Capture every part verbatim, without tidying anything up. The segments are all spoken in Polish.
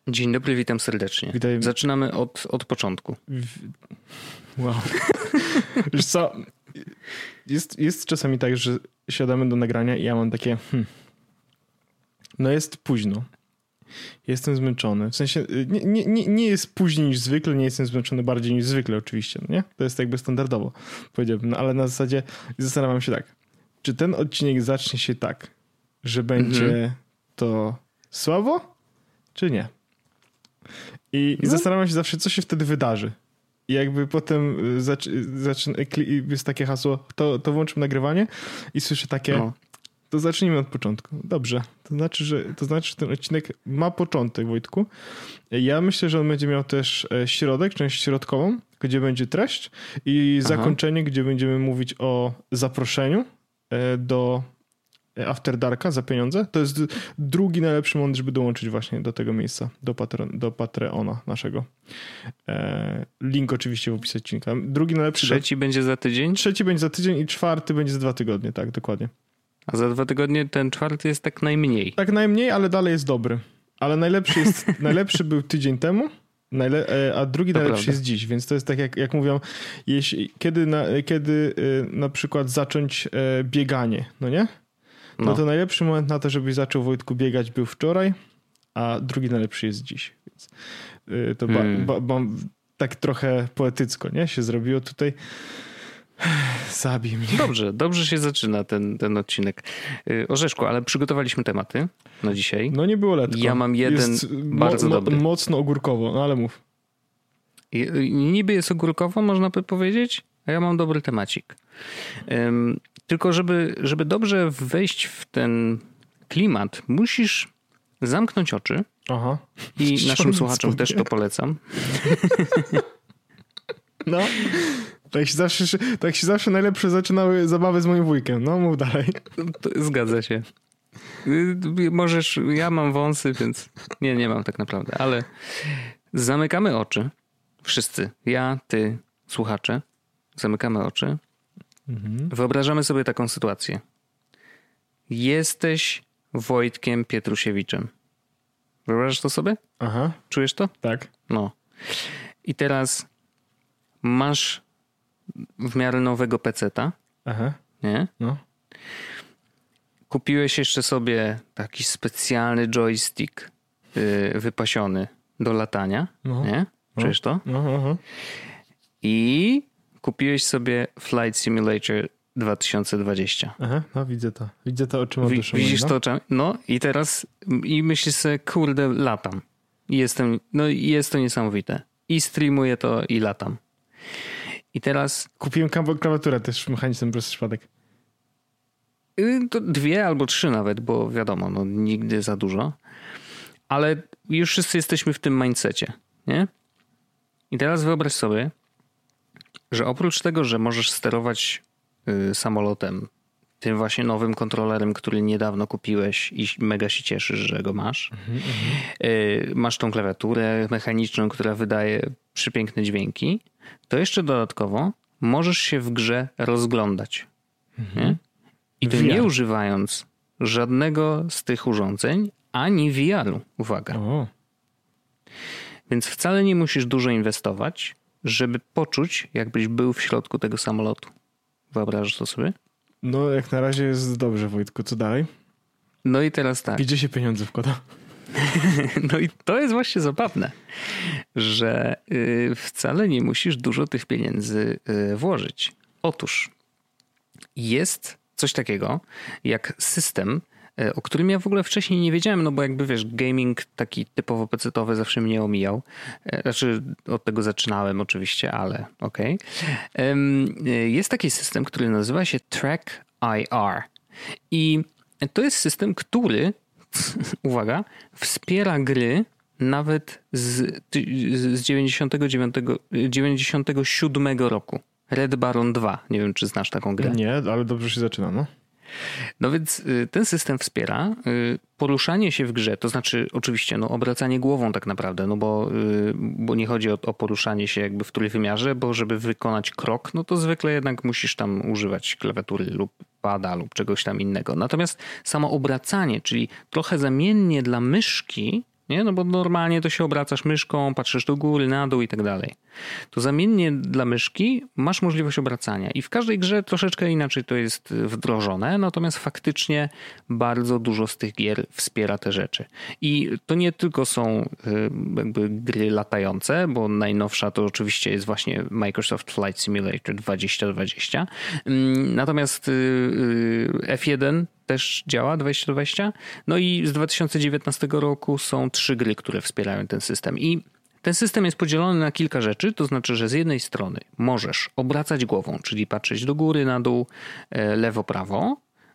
Dzień dobry, witam serdecznie. Witaj. Zaczynamy od, od początku. Wow. Wiesz co, jest, jest czasami tak, że siadamy do nagrania i ja mam takie hmm, no jest późno. Jestem zmęczony. W sensie nie, nie, nie, nie jest później niż zwykle, nie jestem zmęczony bardziej niż zwykle oczywiście, nie? To jest jakby standardowo, powiedziałbym. No, ale na zasadzie zastanawiam się tak, czy ten odcinek zacznie się tak, że będzie mhm. to słabo, czy nie? I, no. I zastanawiam się zawsze, co się wtedy wydarzy. I jakby potem zaczyna, jest takie hasło, to, to włączmy nagrywanie i słyszę takie, no. to zacznijmy od początku. Dobrze, to znaczy, że, to znaczy, że ten odcinek ma początek, Wojtku. Ja myślę, że on będzie miał też środek, część środkową, gdzie będzie treść i Aha. zakończenie, gdzie będziemy mówić o zaproszeniu do After Darka za pieniądze. To jest drugi najlepszy moment, żeby dołączyć właśnie do tego miejsca, do, Patreon, do Patreona naszego. E, link oczywiście w opisie odcinka. Drugi najlepszy... Trzeci do... będzie za tydzień? Trzeci będzie za tydzień i czwarty będzie za dwa tygodnie, tak, dokładnie. A za dwa tygodnie ten czwarty jest tak najmniej. Tak najmniej, ale dalej jest dobry. Ale najlepszy jest, najlepszy był tydzień temu, najle- a drugi to najlepszy prawda. Jest dziś, więc to jest tak jak, jak mówią, jeśli, kiedy, na, kiedy na przykład zacząć bieganie, no nie? No. no to najlepszy moment na to, żebyś zaczął, Wojtku, biegać był wczoraj, a drugi najlepszy jest dziś. Więc yy, to hmm. ba, ba, ba, tak trochę poetycko, nie? Się zrobiło tutaj. Zabij mnie. Dobrze, dobrze się zaczyna ten, ten odcinek. Yy, Orzeszku, ale przygotowaliśmy tematy na dzisiaj. No nie było letko. Ja mam jeden jest bardzo mo, mo, dobry. Mocno ogórkowo, no ale mów. I, niby jest ogórkowo, można by powiedzieć, a ja mam dobry temacik. Um, tylko żeby, żeby dobrze wejść w ten klimat, musisz zamknąć oczy. Aha. I naszym Ściągnąć słuchaczom spodnie. Też to polecam. No, tak się, zawsze, tak się zawsze najlepsze zaczynały zabawy z moim wujkiem. No, mów dalej. To zgadza się. Możesz, ja mam wąsy, więc nie, nie mam tak naprawdę, ale zamykamy oczy. Wszyscy. Ja, ty, słuchacze. Zamykamy oczy. Mhm. Wyobrażamy sobie taką sytuację. Jesteś Wojtkiem Pietrusiewiczem. Wyobrażasz to sobie? Aha. Czujesz to? Tak. No. I teraz masz w miarę nowego peceta. Aha. Nie? No. Kupiłeś jeszcze sobie taki specjalny joystick yy, wypasiony do latania. No. Nie? Czujesz to? No, no, no. I kupiłeś sobie Flight Simulator dwa tysiące dwadzieścia. Aha, no widzę to. Widzę to oczyma Wi- duszą. Widzisz no? to oczami? No i teraz i myślisz sobie, kurde, latam. I jestem, no i jest to niesamowite. I streamuję to i latam. I teraz... Kupiłem klawiaturę też mechaniczną przez przypadek. To dwie albo trzy nawet, bo wiadomo, no nigdy za dużo. Ale już wszyscy jesteśmy w tym mindsetie, nie? I teraz wyobraź sobie, że oprócz tego, że możesz sterować y, samolotem tym właśnie nowym kontrolerem, który niedawno kupiłeś i mega się cieszysz, że go masz. Mm-hmm. Y, masz tą klawiaturę mechaniczną, która wydaje przepiękne dźwięki, to jeszcze dodatkowo możesz się w grze rozglądać. Mm-hmm. Nie? I to nie używając żadnego z tych urządzeń, ani V R-u. Uwaga. O. Więc wcale nie musisz dużo inwestować, żeby poczuć, jakbyś był w środku tego samolotu. Wyobrażasz to sobie? No, jak na razie jest dobrze, Wojtku. Co dalej? No i teraz tak. Gdzie się pieniądze wkłada? No i to jest właśnie zabawne, że yy, wcale nie musisz dużo tych pieniędzy yy, włożyć. Otóż jest coś takiego jak system, o którym ja w ogóle wcześniej nie wiedziałem, no bo jakby wiesz, gaming taki typowo pecetowy zawsze mnie omijał. Znaczy od tego zaczynałem oczywiście, ale okej. Okay. Jest taki system, który nazywa się Track I R. I to jest system, który, uwaga, wspiera gry nawet z, z dziewięćdziesiątego dziewiątego, dziewięćdziesiątego siódmego roku. Red Baron dwa. Nie wiem, czy znasz taką grę. Nie, ale dobrze się zaczyna, no. No więc ten system wspiera poruszanie się w grze, to znaczy oczywiście no, obracanie głową tak naprawdę, no bo, bo nie chodzi o, o poruszanie się jakby w trójwymiarze, bo żeby wykonać krok, no to zwykle jednak musisz tam używać klawiatury lub pada lub czegoś tam innego. Natomiast samo obracanie, czyli trochę zamiennie dla myszki nie? No bo normalnie to się obracasz myszką, patrzysz do góry, na dół i tak dalej. To zamiennie dla myszki masz możliwość obracania i w każdej grze troszeczkę inaczej to jest wdrożone, natomiast faktycznie bardzo dużo z tych gier wspiera te rzeczy. I to nie tylko są jakby gry latające, bo najnowsza to oczywiście jest właśnie Microsoft Flight Simulator dwadzieścia dwadzieścia. Natomiast F jeden też działa, dwadzieścia dwadzieścia. No i z dwa tysiące dziewiętnastego roku są trzy gry, które wspierają ten system. I ten system jest podzielony na kilka rzeczy, to znaczy, że z jednej strony możesz obracać głową, czyli patrzeć do góry, na dół, lewo, prawo.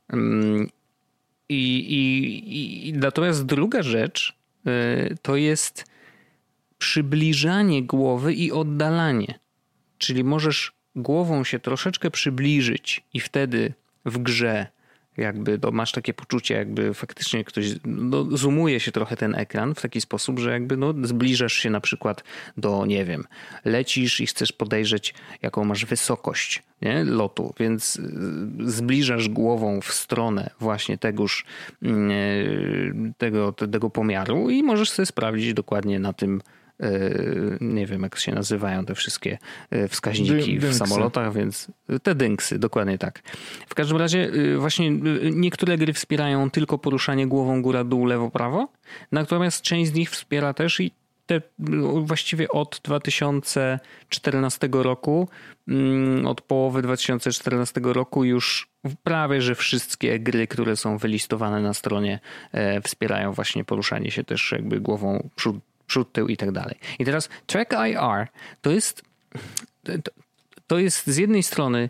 I, i, i natomiast druga rzecz to jest przybliżanie głowy i oddalanie. Czyli możesz głową się troszeczkę przybliżyć i wtedy w grze jakby to masz takie poczucie, jakby faktycznie ktoś, no, zoomuje się trochę ten ekran w taki sposób, że jakby no, zbliżasz się na przykład do, nie wiem, lecisz i chcesz podejrzeć, jaką masz wysokość, nie? Lotu, więc zbliżasz głową w stronę właśnie tegoż, tego, tego pomiaru i możesz sobie sprawdzić dokładnie na tym, nie wiem jak się nazywają te wszystkie wskaźniki w samolotach, więc te dynksy, dokładnie tak. W każdym razie właśnie niektóre gry wspierają tylko poruszanie głową góra-dół, lewo-prawo, natomiast część z nich wspiera też i te właściwie od dwa tysiące czternastego roku, od połowy dwa tysiące czternastego roku już prawie, że wszystkie gry, które są wylistowane na stronie, wspierają właśnie poruszanie się też jakby głową przód, przód, tył i tak dalej. I teraz Track I R to jest to, to jest z jednej strony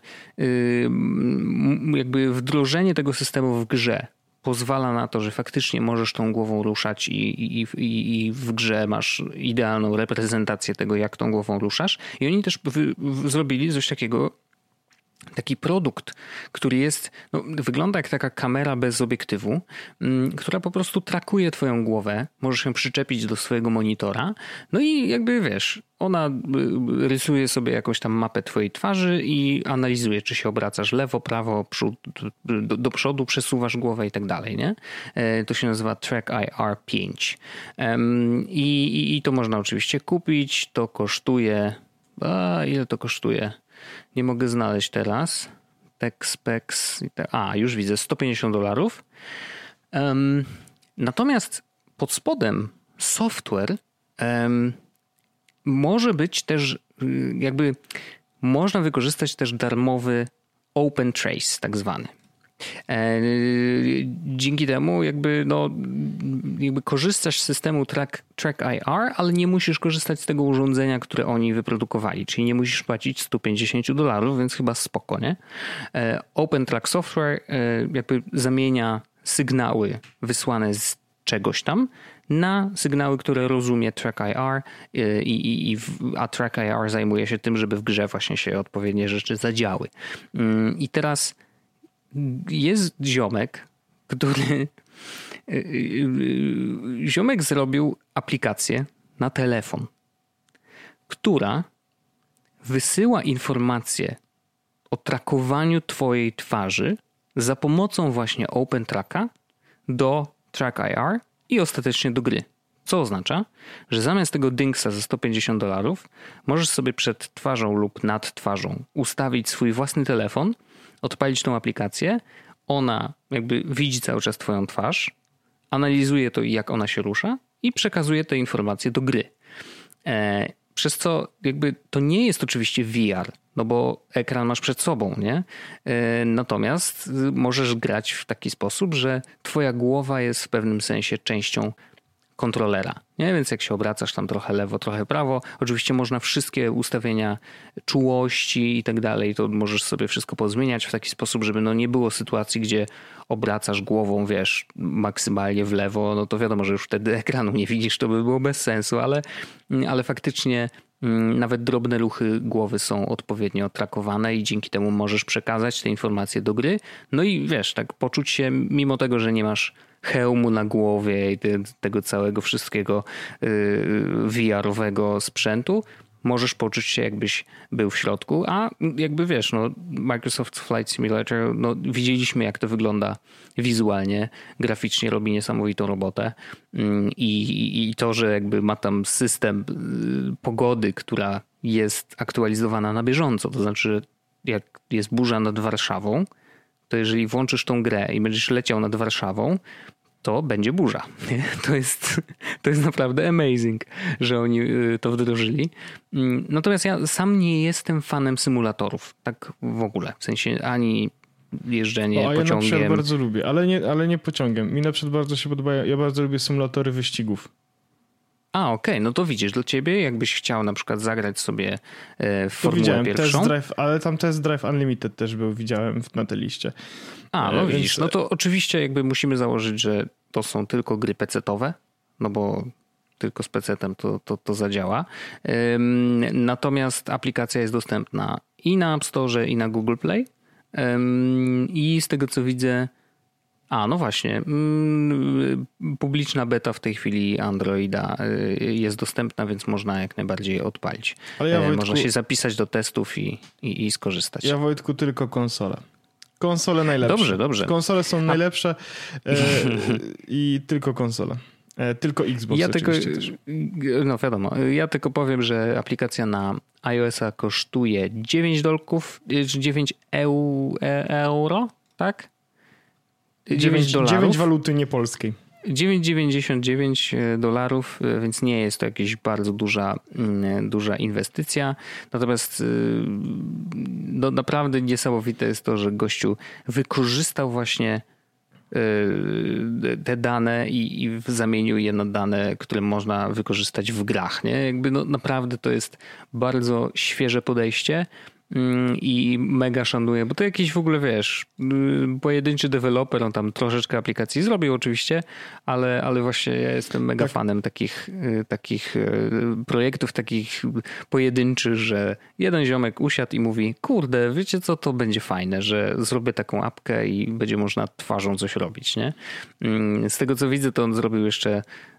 jakby wdrożenie tego systemu w grze pozwala na to, że faktycznie możesz tą głową ruszać i, i, i, i w grze masz idealną reprezentację tego, jak tą głową ruszasz. I oni też wy, w, zrobili coś takiego, taki produkt, który jest, no, wygląda jak taka kamera bez obiektywu, m, która po prostu trakuje twoją głowę, możesz ją przyczepić do swojego monitora, no i jakby wiesz, ona rysuje sobie jakąś tam mapę twojej twarzy i analizuje, czy się obracasz lewo, prawo, przód, do, do przodu, przesuwasz głowę i tak dalej, nie? To się nazywa Track I R pięć. I, i, i to można oczywiście kupić, to kosztuje, a ile to kosztuje? Nie mogę znaleźć teraz. Tech Specs. A, już widzę, sto pięćdziesiąt dolarów. Um, natomiast pod spodem software um, może być też, jakby można wykorzystać też darmowy Open Trace, tak zwany. Dzięki temu jakby, no, jakby korzystasz z systemu Track, Track I R, ale nie musisz korzystać z tego urządzenia, które oni wyprodukowali, czyli nie musisz płacić sto pięćdziesiąt dolarów, więc chyba spoko, nie? Open Track Software jakby zamienia sygnały wysłane z czegoś tam na sygnały, które rozumie Track I R i, i, i a Track I R zajmuje się tym, żeby w grze właśnie się odpowiednie rzeczy zadziały. I teraz jest ziomek, który ziomek zrobił aplikację na telefon, która wysyła informacje o trakowaniu twojej twarzy za pomocą właśnie OpenTracka do Track I R i ostatecznie do gry. Co oznacza, że zamiast tego dynksa za sto pięćdziesiąt dolarów możesz sobie przed twarzą lub nad twarzą ustawić swój własny telefon, odpalić tą aplikację, ona jakby widzi cały czas twoją twarz, analizuje to, jak ona się rusza i przekazuje te informacje do gry. E, przez co jakby to nie jest oczywiście V R, no bo ekran masz przed sobą, nie? E, natomiast możesz grać w taki sposób, że twoja głowa jest w pewnym sensie częścią kontrolera, nie? Więc jak się obracasz tam trochę lewo, trochę prawo, oczywiście można wszystkie ustawienia czułości i tak dalej, to możesz sobie wszystko pozmieniać w taki sposób, żeby no nie było sytuacji, gdzie obracasz głową, wiesz, maksymalnie w lewo, no to wiadomo, że już wtedy ekranu nie widzisz, to by było bez sensu, ale, ale faktycznie nawet drobne ruchy głowy są odpowiednio trakowane i dzięki temu możesz przekazać te informacje do gry. No i wiesz, tak poczuć się, mimo tego, że nie masz hełmu na głowie i te, tego całego wszystkiego yy, V R-owego sprzętu, możesz poczuć się jakbyś był w środku, a jakby wiesz, no Microsoft Flight Simulator, no widzieliśmy jak to wygląda wizualnie, graficznie robi niesamowitą robotę i, i, i to, że jakby ma tam system pogody, która jest aktualizowana na bieżąco, to znaczy, że jak jest burza nad Warszawą, to jeżeli włączysz tą grę i będziesz leciał nad Warszawą, to będzie burza. To jest, to jest naprawdę amazing, że oni to wdrożyli. Natomiast ja sam nie jestem fanem symulatorów. Tak w ogóle. W sensie ani jeżdżenie o, a pociągiem. Ja na przykład bardzo lubię, ale nie, ale nie pociągiem. Mi na przykład bardzo się podoba, ja bardzo lubię symulatory wyścigów. A, okej, okay. No to widzisz, dla ciebie jakbyś chciał na przykład zagrać sobie w Formułę widziałem pierwszą. Test Drive, ale tam Test Drive Unlimited też był, widziałem na tej liście. A, no Więc... widzisz, no to oczywiście jakby musimy założyć, że to są tylko gry pecetowe, no bo tylko z pecetem to, to, to zadziała. Ym, natomiast aplikacja jest dostępna i na App Store, i na Google Play. Ym, I z tego co widzę, a no właśnie, ym, publiczna beta w tej chwili Androida jest dostępna, więc można jak najbardziej odpalić. Ale ja, Wojtku, można się zapisać do testów i, i, i skorzystać. Ja, Wojtku, tylko konsola. Konsole najlepsze. Dobrze, dobrze. Konsole są najlepsze e, i tylko konsole. E, tylko Xbox ja oczywiście tylko, też. No wiadomo, ja tylko powiem, że aplikacja na iOS-a kosztuje dziewięć dolków, dziewięć euro, tak? dziewięć dolarów. dziewięć waluty niepolskiej. dziewięć dziewięćdziesiąt dziewięć dolarów, więc nie jest to jakaś bardzo duża, duża inwestycja. Natomiast no, naprawdę niesamowite jest to, że gościu wykorzystał właśnie te dane i, i zamienił je na dane, które można wykorzystać w grach. Nie? Jakby no, naprawdę to jest bardzo świeże podejście. I mega szanuję, bo to jakiś w ogóle, wiesz, pojedynczy deweloper, on tam troszeczkę aplikacji zrobił oczywiście, ale, ale właśnie ja jestem mega tak. fanem takich, takich projektów, takich pojedynczych, że jeden ziomek usiadł i mówi, kurde, wiecie co, to będzie fajne, że zrobię taką apkę i będzie można twarzą coś robić, nie? Z tego co widzę, to on zrobił jeszcze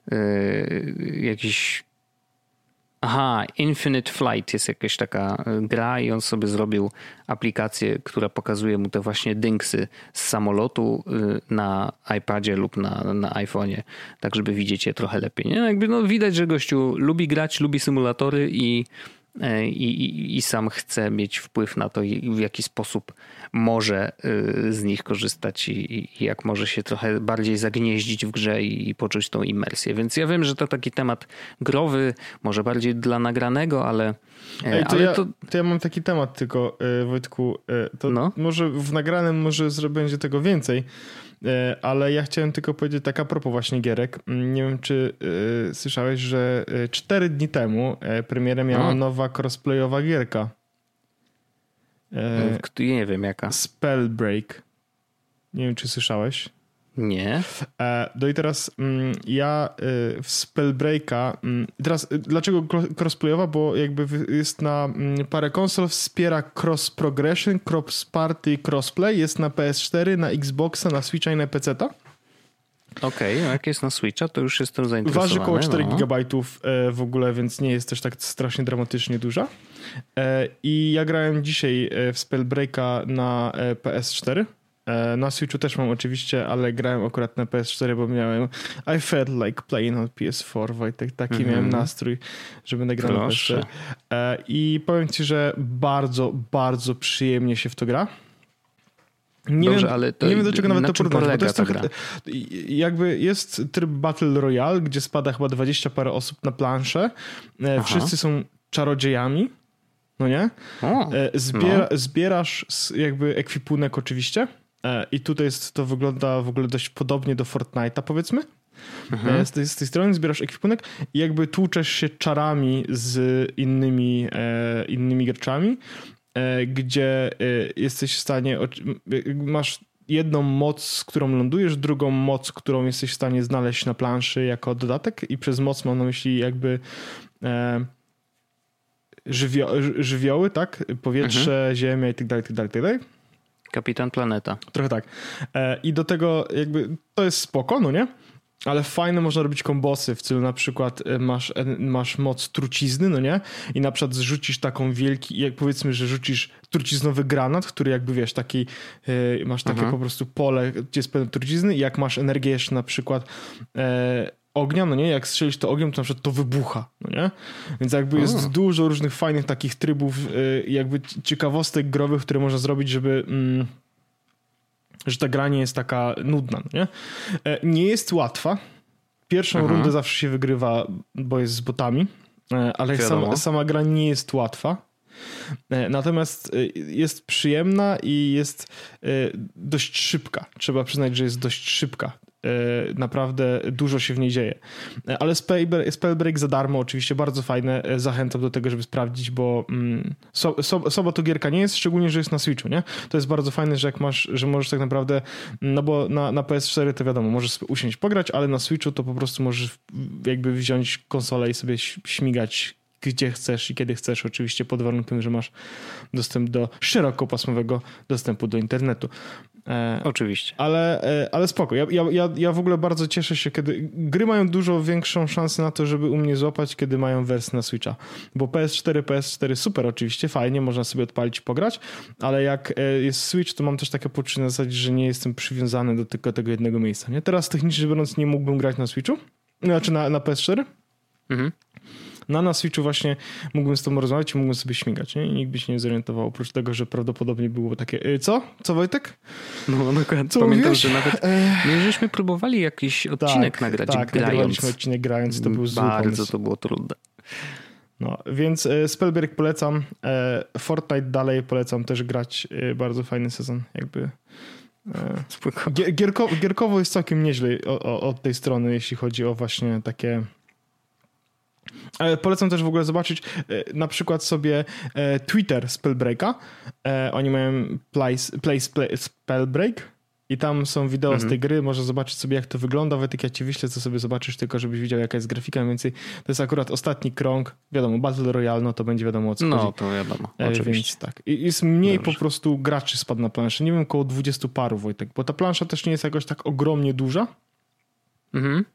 jakiś Aha, Infinite Flight jest jakaś taka gra i on sobie zrobił aplikację, która pokazuje mu te właśnie dynksy z samolotu na iPadzie lub na, na iPhone'ie, tak żeby widzieć je trochę lepiej. Nie? Jakby no widać, że gościu lubi grać, lubi symulatory i, i, i sam chce mieć wpływ na to, w jaki sposób może z nich korzystać i, i jak może się trochę bardziej zagnieździć w grze i, i poczuć tą imersję. Więc ja wiem, że to taki temat growy, może bardziej dla nagranego, ale... Ej, to, ale ja, to... to ja mam taki temat tylko, Wojtku, to no? może w nagranym może będzie tego więcej, ale ja chciałem tylko powiedzieć tak a propos właśnie gierek. Nie wiem, czy y, słyszałeś, że cztery dni temu premierę miała no. nowa crossplayowa gierka. E, nie wiem jaka. Spellbreak. Nie wiem, czy słyszałeś? Nie. E, no i teraz mm, ja y, w Spellbreaka... Mm, teraz y, dlaczego crossplayowa? Bo jakby jest na mm, parę konsol, wspiera cross progression, cross party, crossplay. Jest na P S cztery, na Xboxa, na Switcha i na peceta. Okej, okay, jak jest na Switcha, to już jestem zainteresowany. Waży około cztery no. gigabajtów e, w ogóle, więc nie jest też tak strasznie dramatycznie duża. E, I ja grałem dzisiaj w Spellbreaka na e, P S cztery. E, na Switchu też mam oczywiście, ale grałem akurat na P S cztery, bo miałem I felt like playing on P S cztery, Wojtek, taki mm-hmm. miałem nastrój, że będę grał na P S cztery. E, I powiem ci, że bardzo, bardzo przyjemnie się w to gra. Nie, Dobrze, wiem, ale to nie wiem, do czego nawet na to czym porównać. polega To jest ta trochę, gra? jakby jest tryb Battle Royale, gdzie spada chyba dwadzieścia parę osób na planszę. Aha. Wszyscy są czarodziejami, no nie? O, Zbiera, no. Zbierasz jakby ekwipunek oczywiście i tutaj jest, to wygląda w ogóle dość podobnie do Fortnite'a, powiedzmy. Mhm. Z, tej, z tej strony zbierasz ekwipunek i jakby tłuczesz się czarami z innymi, e, innymi graczami, gdzie jesteś w stanie, masz jedną moc, którą lądujesz, drugą moc, którą jesteś w stanie znaleźć na planszy jako dodatek i przez moc mam na myśli jakby e, żywio, żywioły, tak? Powietrze, mhm. ziemia i tak dalej, tak dalej, tak dalej. Kapitan Planeta. Trochę tak. E, I do tego jakby to jest spoko, no nie? ale fajne można robić kombosy w stylu na przykład masz, masz moc trucizny, no nie? I na przykład zrzucisz taką wielki, jak powiedzmy, że rzucisz truciznowy granat, który jakby wiesz, taki yy, masz takie Aha. po prostu pole, gdzie jest pełno trucizny i jak masz energię jeszcze na przykład e, ognia, no nie? Jak strzelisz to ogniem, to na przykład to wybucha, no nie? Więc jakby jest o. dużo różnych fajnych takich trybów, yy, jakby ciekawostek growych, które można zrobić, żeby... Mm, że ta gra nie jest taka nudna, no nie? Nie jest łatwa. Pierwszą Aha. rundę zawsze się wygrywa, bo jest z botami, ale sama, sama gra nie jest łatwa. Natomiast jest przyjemna i jest dość szybka. Trzeba przyznać, że jest dość szybka. Naprawdę dużo się w niej dzieje. Ale Spellbreak za darmo oczywiście bardzo fajne. Zachęcam do tego, żeby sprawdzić, bo so, so, soba to gierka nie jest, szczególnie, że jest na Switchu, nie? To jest bardzo fajne, że jak masz, że możesz tak naprawdę, no bo na, na P S cztery to wiadomo, możesz sobie usiąść pograć, ale na Switchu to po prostu możesz jakby wziąć konsolę i sobie śmigać gdzie chcesz i kiedy chcesz, oczywiście pod warunkiem, że masz dostęp do szerokopasmowego dostępu do internetu. E, oczywiście. Ale, e, ale spoko. Ja, ja, ja w ogóle bardzo cieszę się, kiedy gry mają dużo większą szansę na to, żeby u mnie złapać, kiedy mają wersję na Switcha. Bo P S cztery, P S cztery super oczywiście, fajnie, można sobie odpalić i pograć, ale jak jest Switch, to mam też takie poczucie na zasadzie, że nie jestem przywiązany do tylko tego jednego miejsca. Nie? Teraz technicznie biorąc nie mógłbym grać na Switchu, znaczy na, na P S cztery. Mhm. No na Switchu właśnie mógłbym z tobą rozmawiać i mógłbym sobie śmigać, nie? I nikt by się nie zorientował, oprócz tego, że prawdopodobnie byłoby takie, co? Co Wojtek? No dokładnie. Co pamiętam, mówisz? Że nawet my żeśmy próbowali jakiś odcinek tak, nagrać tak, grając. nagraliśmy odcinek grając, to był zły Bardzo pomysł. to było trudne. No, więc Spellbreak polecam, Fortnite dalej polecam też grać, bardzo fajny sezon, jakby... Gierkowo, gierkowo jest całkiem nieźle od tej strony, jeśli chodzi o właśnie takie... Polecam też w ogóle zobaczyć na przykład sobie Twitter Spellbreaka. Oni mają place, place, place Spellbreak i tam są wideo mhm. z tej gry. Można zobaczyć sobie, jak to wygląda. Wojtek, ja ci wyślę, co sobie zobaczysz, tylko żebyś widział, jaka jest grafika. Mniej więcej to jest akurat ostatni krąg. Wiadomo, Battle Royale, no to będzie wiadomo o co no, chodzi. No to wiadomo, e, oczywiście. Więc tak. I jest mniej Dobrze. Po prostu graczy spadł na planszę. Nie wiem, około dwudziestu paru, Wojtek, bo ta plansza też nie jest jakoś tak ogromnie duża. Mhm.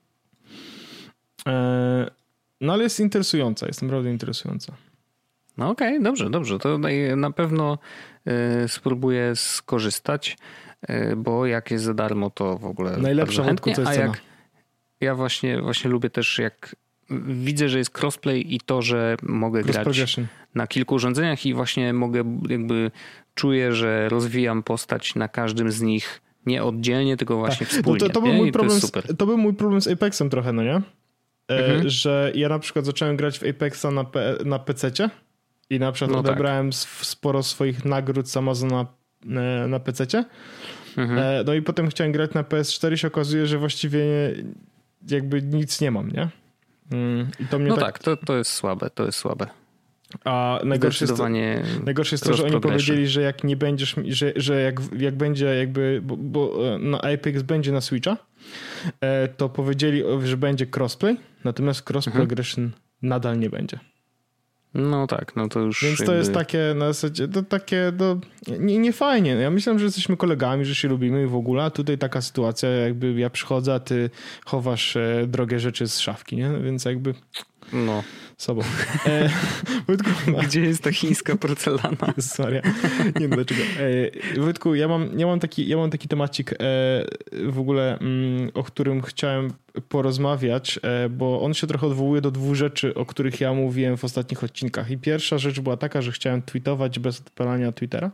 E, No ale jest interesująca, jest naprawdę interesująca. No okej, okay, dobrze, dobrze. To na pewno y, spróbuję skorzystać, y, bo jak jest za darmo, to w ogóle najlepsza chętnie, co jest a cena. jak ja właśnie, właśnie lubię też, jak widzę, że jest crossplay i to, że mogę grać na kilku urządzeniach i właśnie mogę jakby czuję, że rozwijam postać na każdym z nich nie oddzielnie, tylko właśnie tak. wspólnie. No to, to, był mój problem to, z, to był mój problem z Apexem trochę, no nie? Mhm. Że ja na przykład zacząłem grać w Apexa na, P- na pececie i na przykład no odebrałem tak. sporo swoich nagród z Amazona na, na pececie. Mhm. No i potem chciałem grać na P S cztery, się okazuje, że właściwie jakby nic nie mam, nie? I to mnie no tak, tak, to, to jest słabe, to jest słabe. A najgorsze jest, to, najgorsze jest to, że oni powiedzieli, że jak nie będziesz, że, że jak, jak będzie jakby, bo, bo no Apex będzie na Switcha, to powiedzieli, że będzie crossplay, natomiast cross mhm. progression nadal nie będzie. No tak, no to już... Więc to jakby... jest takie na zasadzie, to takie, no, nie, nie fajnie. Ja myślałem, że jesteśmy kolegami, że się lubimy i w ogóle, a tutaj taka sytuacja, jakby ja przychodzę, a ty chowasz e, drogie rzeczy z szafki, nie? Więc jakby... No. Sobą. E, Wojtku, gdzie jest ta chińska porcelana? Sorry. Nie wiem dlaczego. E, Wojtku, ja mam, ja mam taki, ja mam taki temacik e, w ogóle, mm, o którym chciałem porozmawiać, e, bo on się trochę odwołuje do dwóch rzeczy, o których ja mówiłem w ostatnich odcinkach. I pierwsza rzecz była taka, że chciałem tweetować bez odpalania Twittera.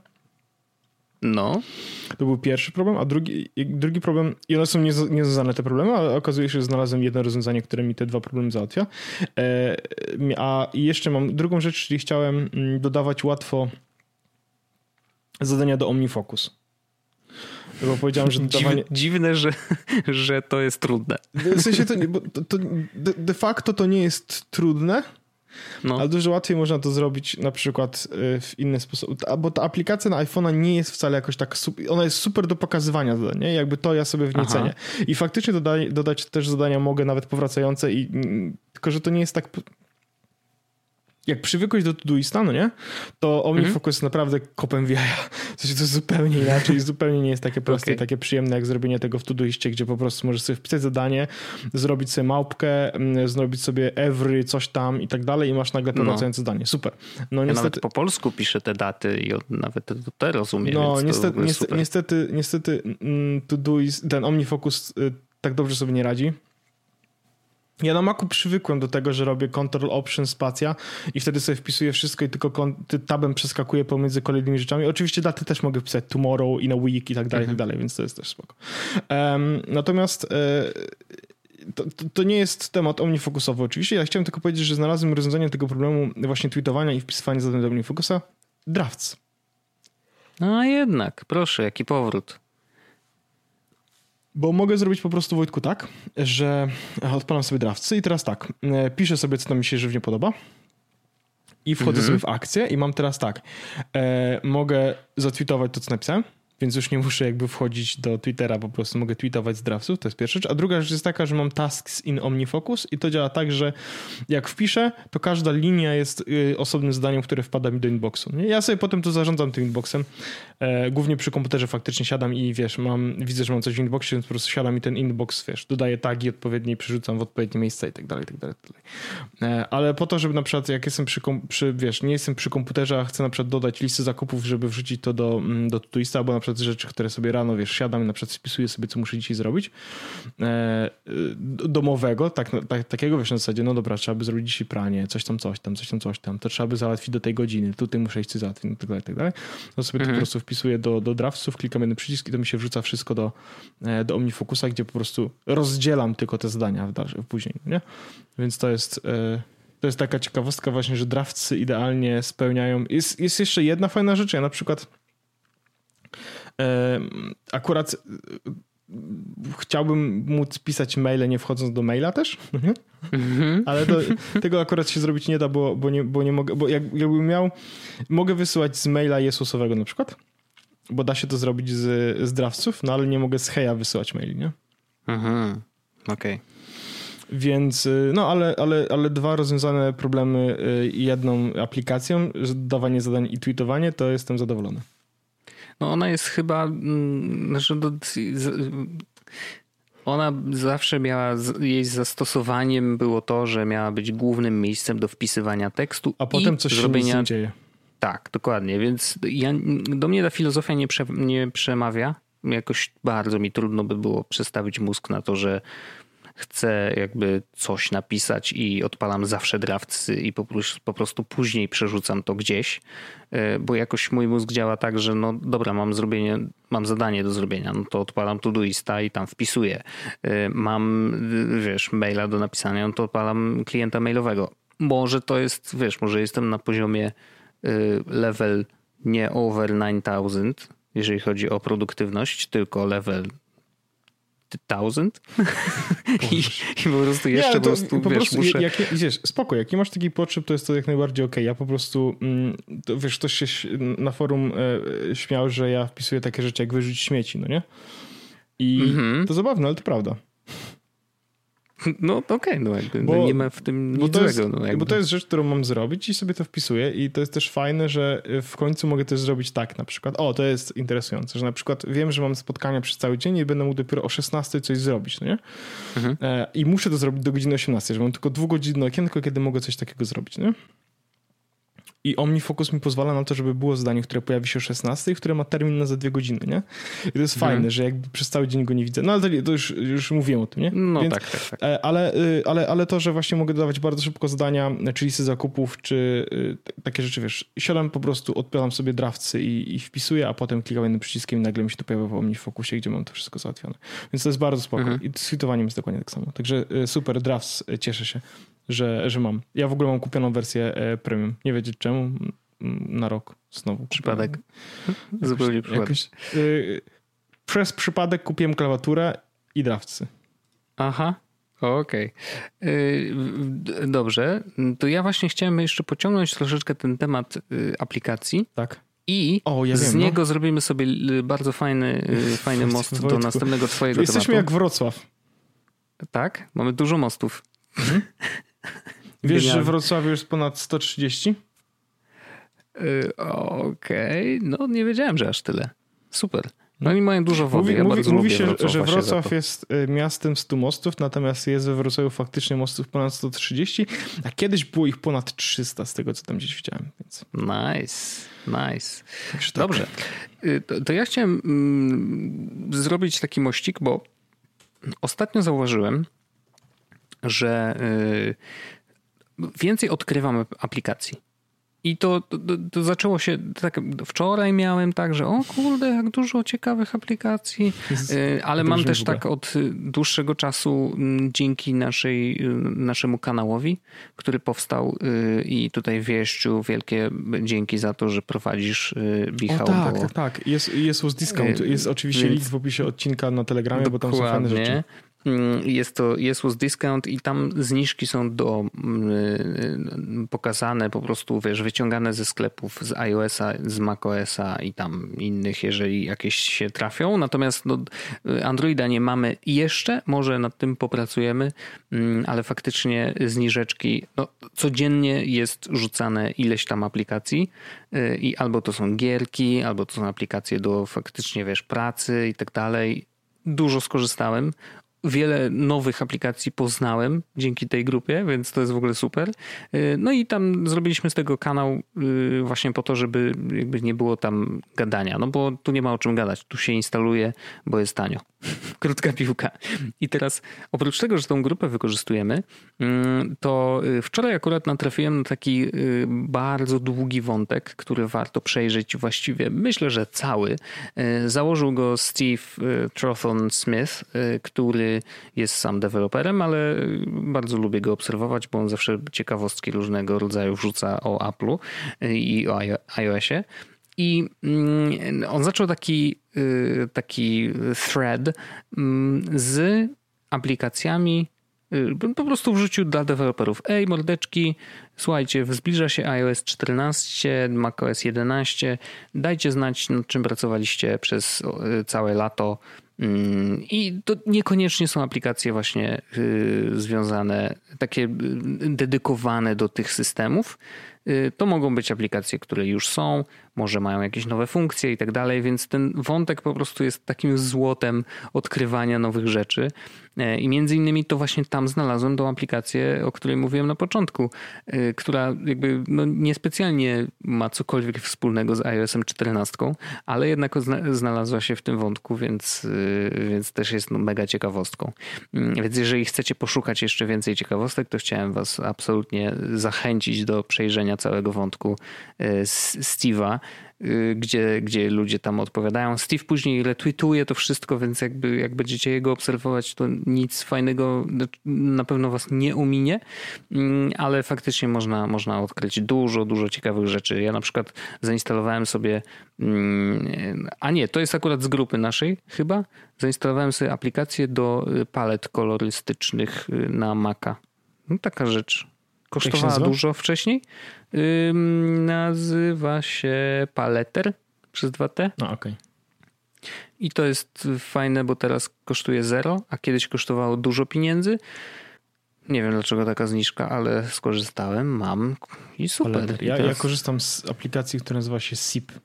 No. To był pierwszy problem, a drugi, drugi problem, i one są niezwiązane te problemy, ale okazuje się, że znalazłem jedno rozwiązanie, które mi te dwa problemy załatwia. E, a jeszcze mam drugą rzecz, czyli chciałem dodawać łatwo zadania do OmniFocus. Bo powiedziałem, że dodawanie... Dziwne, że, że to jest trudne. W sensie to, bo to, to de facto to nie jest trudne, no. Ale dużo łatwiej można to zrobić na przykład w inny sposób. Bo ta aplikacja na iPhone'a nie jest wcale jakoś tak... Ona jest super do pokazywania zadań, nie? Jakby to ja sobie w niej cenię. I faktycznie dodać, dodać też zadania mogę nawet powracające i tylko, że to nie jest tak... jak przywykłeś do Todoista, no nie? To OmniFocus jest naprawdę kopem w jaja. W sensie to jest zupełnie inaczej, zupełnie nie jest takie proste i okay. takie przyjemne, jak zrobienie tego w Todoistie, gdzie po prostu możesz sobie wpisać zadanie, zrobić sobie małpkę, zrobić sobie every, coś tam i tak dalej i masz nagle powracające no. zadanie. Super. No ja niestety... nawet po polsku piszę te daty i nawet to, to rozumiem. No niestety, niestety, niestety, niestety Todoist, ten OmniFocus tak dobrze sobie nie radzi. Ja na Macu przywykłem do tego, że robię Ctrl Option Spacja i wtedy sobie wpisuję wszystko i tylko tabem przeskakuję pomiędzy kolejnymi rzeczami. Oczywiście daty też mogę wpisać tomorrow, in a week i tak dalej, mhm. i tak dalej, więc to jest też spoko. Um, natomiast e, to, to nie jest temat OmniFocusowy oczywiście. Ja chciałem tylko powiedzieć, że znalazłem rozwiązanie tego problemu właśnie tweetowania i wpisywania zadań do OmniFocusa. Drafts. No a jednak, proszę, jaki powrót. Bo mogę zrobić po prostu, Wojtku, tak, że odpalam sobie Draftsy i teraz tak, piszę sobie, co tam mi się żywnie podoba i wchodzę mhm. sobie w akcję i mam teraz tak, e, mogę zatweetować to, co napisałem, więc już nie muszę jakby wchodzić do Twittera, po prostu mogę tweetować z Draftsów, to jest pierwsza rzecz. A druga rzecz jest taka, że mam tasks in OmniFocus i to działa tak, że jak wpiszę, to każda linia jest y, osobnym zadaniem, które wpada mi do inboxu. Nie? Ja sobie potem to zarządzam tym inboxem. E, głównie przy komputerze faktycznie siadam i wiesz, mam, widzę, że mam coś w inboxie, więc po prostu siadam i ten inbox, wiesz, dodaję tagi odpowiednie i przerzucam w odpowiednie miejsca i tak dalej, i tak dalej. I tak dalej. E, ale po to, żeby na przykład jak jestem przy, przy, wiesz, nie jestem przy komputerze, a chcę na przykład dodać listy zakupów, żeby wrzucić to do, do Todoista, albo na przykład rzeczy, które sobie rano, wiesz, siadam i na przykład spisuję sobie, co muszę dzisiaj zrobić. E, domowego, tak, tak, takiego, wiesz, na zasadzie, no dobra, trzeba by zrobić dzisiaj pranie, coś tam, coś tam, coś tam, coś tam, to trzeba by załatwić do tej godziny, tutaj muszę iść coś załatwić, i tak dalej, tak dalej. To sobie mhm. to po prostu wpisuję do, do Draftsów, klikam jeden przycisk i to mi się wrzuca wszystko do, do OmniFocusa, gdzie po prostu rozdzielam tylko te zadania w dalszym, później, nie? Więc to jest... E, to jest taka ciekawostka właśnie, że Draftsy idealnie spełniają... Jest, jest jeszcze jedna fajna rzecz, ja na przykład akurat chciałbym móc pisać maile nie wchodząc do maila też, mm-hmm. ale to, tego akurat się zrobić nie da, bo, bo, nie, bo nie mogę, bo jak, jakbym miał, mogę wysyłać z maila Jesusowego na przykład, bo da się to zrobić z, z Draftsów, no ale nie mogę z Heja wysyłać maili, nie? Mhm, okej. Okay. Więc, no ale, ale, ale dwa rozwiązane problemy jedną aplikacją, dawanie zadań i tweetowanie, to jestem zadowolony. No ona jest chyba, znaczy ona zawsze miała, jej zastosowaniem było to, że miała być głównym miejscem do wpisywania tekstu. A potem i coś zrobienia... się dzieje. Tak, dokładnie, więc ja, do mnie ta filozofia nie, prze, nie przemawia. Jakoś bardzo mi trudno by było przestawić mózg na to, że chcę jakby coś napisać i odpalam zawsze Draftsy i po, po prostu później przerzucam to gdzieś, bo jakoś mój mózg działa tak, że no dobra, mam zrobienie, mam zadanie do zrobienia, no to odpalam Todoista i tam wpisuję. Mam, wiesz, maila do napisania, no to odpalam klienta mailowego. Może to jest, wiesz, może jestem na poziomie level nie over nine thousand, jeżeli chodzi o produktywność, tylko level thousand I, i po prostu jeszcze nie, po prostu, po wiesz, prostu muszę... Jak, jak, wiesz, spoko, jak nie masz takiej potrzeb, to jest to jak najbardziej okej. Okay. Ja po prostu, to, wiesz, ktoś się na forum e, śmiał, że ja wpisuję takie rzeczy jak wyrzucić śmieci, no nie? I mm-hmm. to zabawne, ale to prawda. No okej, okay, no jakby bo, nie ma w tym nic to jest, złego. No jakby. Bo to jest rzecz, którą mam zrobić i sobie to wpisuję i to jest też fajne, że w końcu mogę też zrobić tak na przykład. O, to jest interesujące, że na przykład wiem, że mam spotkania przez cały dzień i będę mógł dopiero o szesnastej coś zrobić, no nie? Mhm. E, I muszę to zrobić do godziny osiemnastej, że mam tylko dwugodzinne okienko, kiedy mogę coś takiego zrobić, nie? I OmniFocus mi pozwala na to, żeby było zadanie, które pojawi się o szesnastej, które ma termin na za dwie godziny, nie? I to jest hmm. fajne, że jakby przez cały dzień go nie widzę. No ale to, to już, już mówiłem o tym, nie? No Więc, tak, tak, tak. Ale, ale, ale to, że właśnie mogę dodawać bardzo szybko zadania, czy listy zakupów, czy takie rzeczy, wiesz, siadam po prostu, odpalam sobie Draftsy i, i wpisuję, a potem klikam jednym przyciskiem i nagle mi się to pojawia w OmniFocusie, gdzie mam to wszystko załatwione. Więc to jest bardzo spoko. Hmm. I z tweetowaniem jest dokładnie tak samo. Także super, Drafts, cieszę się. Że, że mam. Ja w ogóle mam kupioną wersję e, premium. Nie wiedzieć czemu. Na rok znowu. Przypadek. Zupełnie przypadek. Jakoś, y, przez przypadek kupiłem klawiaturę i Draftsy. Aha. Okej. Okay. Dobrze. To ja właśnie chciałem jeszcze pociągnąć troszeczkę ten temat aplikacji. Tak. I o, ja z wiem, niego no. zrobimy sobie bardzo fajny, fajny most Wojtku. do następnego twojego Jesteśmy tematu. Jesteśmy jak Wrocław. Tak? Mamy dużo mostów. Mhm. Wiesz, że w Wrocławiu jest ponad sto trzydzieści? Yy, Okej, okay. No nie wiedziałem, że aż tyle. Super. No oni mają dużo wody. Mówi, ja mówi, bardzo mówi lubię się, Wrocław że Wrocław się jest miastem stu mostów, natomiast jest we Wrocławiu faktycznie mostów ponad sto trzydzieści, a kiedyś było ich ponad trzysta z tego, co tam gdzieś widziałem. Więc... Nice, nice. Tak. Dobrze. To, to ja chciałem mm, zrobić taki mościk, bo ostatnio zauważyłem, że y, więcej odkrywam aplikacji. I to, to, to zaczęło się tak, wczoraj miałem tak, że o kurde, jak dużo ciekawych aplikacji, ale mam też tak od dłuższego czasu dzięki naszej, naszemu kanałowi, który powstał i tutaj Wieściu, wielkie dzięki za to, że prowadzisz, Michał. O tak, bo... tak, tak. Jest, jest was discount. Jest oczywiście Więc... link w opisie odcinka na Telegramie, dokładnie. Bo tam są fajne rzeczy. Jest to jest was discount i tam zniżki są do y, pokazane po prostu, wiesz, wyciągane ze sklepów z iOS-a, z macOS-a i tam innych, jeżeli jakieś się trafią. Natomiast no, Androida nie mamy jeszcze, może nad tym popracujemy, ale faktycznie zniżeczki, no, codziennie jest rzucane ileś tam aplikacji i albo to są gierki, albo to są aplikacje do faktycznie, wiesz, pracy i tak dalej. Dużo skorzystałem. Wiele nowych aplikacji poznałem dzięki tej grupie, więc to jest w ogóle super. No i tam zrobiliśmy z tego kanał właśnie po to, żeby jakby nie było tam gadania, no bo tu nie ma o czym gadać. Tu się instaluje, bo jest tanio. Krótka piłka. I teraz oprócz tego, że tą grupę wykorzystujemy, to wczoraj akurat natrafiłem na taki bardzo długi wątek, który warto przejrzeć właściwie, myślę, że cały. Założył go Steve Trowton-Smith, który jest sam deweloperem, ale bardzo lubię go obserwować, bo on zawsze ciekawostki różnego rodzaju wrzuca o Apple'u i o iOSie. I on zaczął taki, taki thread z aplikacjami, po prostu wrzucił dla deweloperów. Ej, mordeczki, słuchajcie, zbliża się iOS czternaście, macOS jedenaście. Dajcie znać, nad czym pracowaliście przez całe lato. I to niekoniecznie są aplikacje właśnie związane, takie dedykowane do tych systemów. To mogą być aplikacje, które już są, może mają jakieś nowe funkcje i tak dalej, więc ten wątek po prostu jest takim złotem odkrywania nowych rzeczy. I między innymi to właśnie tam znalazłem tą aplikację, o której mówiłem na początku, która jakby no niespecjalnie ma cokolwiek wspólnego z iOS-em czternaście, ale jednak znalazła się w tym wątku, więc, więc też jest no mega ciekawostką. Więc jeżeli chcecie poszukać jeszcze więcej ciekawostek, to chciałem was absolutnie zachęcić do przejrzenia całego wątku Steve'a, gdzie, gdzie ludzie tam odpowiadają. Steve później retweetuje to wszystko, więc jakby jak będziecie jego obserwować, to nic fajnego na pewno was nie ominie, ale faktycznie można, można odkryć dużo, dużo ciekawych rzeczy. Ja na przykład zainstalowałem sobie, a nie, to jest akurat z grupy naszej chyba, zainstalowałem sobie aplikację do palet kolorystycznych na Maca. No taka rzecz. Kosztowała dużo wcześniej. Ym, nazywa się Paletter przez dwa T. No, okej. Okay. I to jest fajne, bo teraz kosztuje zero, a kiedyś kosztowało dużo pieniędzy. Nie wiem dlaczego taka zniżka, ale skorzystałem, mam i super. Paletter. Ja, teraz... ja korzystam z aplikacji, która nazywa się S I P.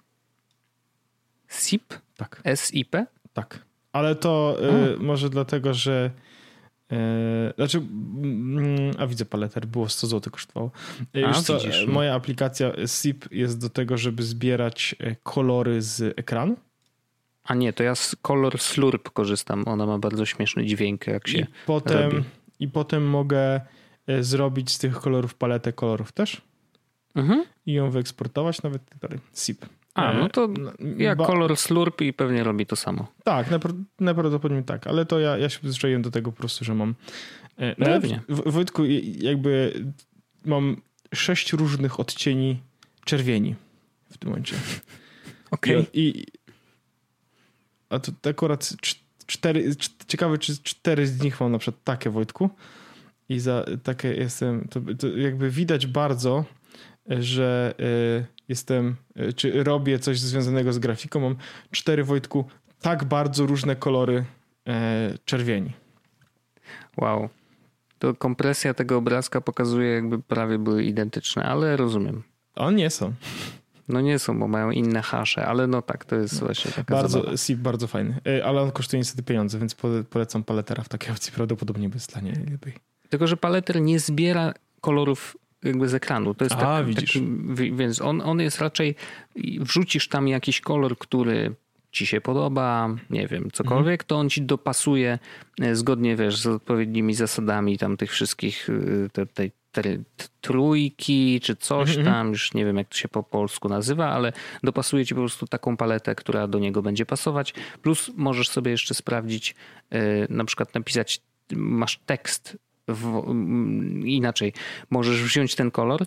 S I P? Tak. S I P? Tak. Ale to y, może dlatego, że Yy, znaczy, mm, a widzę Paletter, było sto złotych kosztowało. Już a, co, widzisz, moja aplikacja S I P jest do tego, żeby zbierać kolory z ekranu. A nie, to ja z Color Slurp korzystam. Ona ma bardzo śmieszny dźwięk, jak się I potem, robi. I potem mogę zrobić z tych kolorów paletę kolorów też. Mhm. I ją wyeksportować, nawet S I P. A, no to ja ba- Color Slurp i pewnie robi to samo. Tak, najpra- najprawdopodobniej tak, ale to ja, ja się przyzwyczaiłem do tego po prostu, że mam... No pewnie. W, Wojtku, jakby mam sześć różnych odcieni czerwieni w tym momencie. Okej. Okay. I, i, a to akurat cztery, ciekawe, czy cztery z nich mam na przykład takie, Wojtku. I za takie jestem, to, to jakby widać bardzo, że y, jestem, y, czy robię coś związanego z grafiką. Mam cztery, Wojtku, tak bardzo różne kolory y, czerwieni. Wow. to kompresja tego obrazka pokazuje, jakby prawie były identyczne, ale rozumiem. O, nie są. No nie są, bo mają inne hasze, ale no tak, to jest no. właśnie taka bardzo, zabawa. S I P bardzo fajny, ale on kosztuje niestety pieniądze, więc polecam Paletera w takiej opcji, prawdopodobnie bez dla niej lepiej. Tylko, że Paleter nie zbiera kolorów jakby z ekranu. To jest A, tak, widzisz. taki, więc on, on jest raczej, wrzucisz tam jakiś kolor, który ci się podoba, nie wiem, cokolwiek, to on ci dopasuje zgodnie, wiesz, z odpowiednimi zasadami tam tych wszystkich te, te, te, trójki czy coś tam, już nie wiem jak to się po polsku nazywa, ale dopasuje ci po prostu taką paletę, która do niego będzie pasować. Plus możesz sobie jeszcze sprawdzić, na przykład napisać, masz tekst w, inaczej, możesz wziąć ten kolor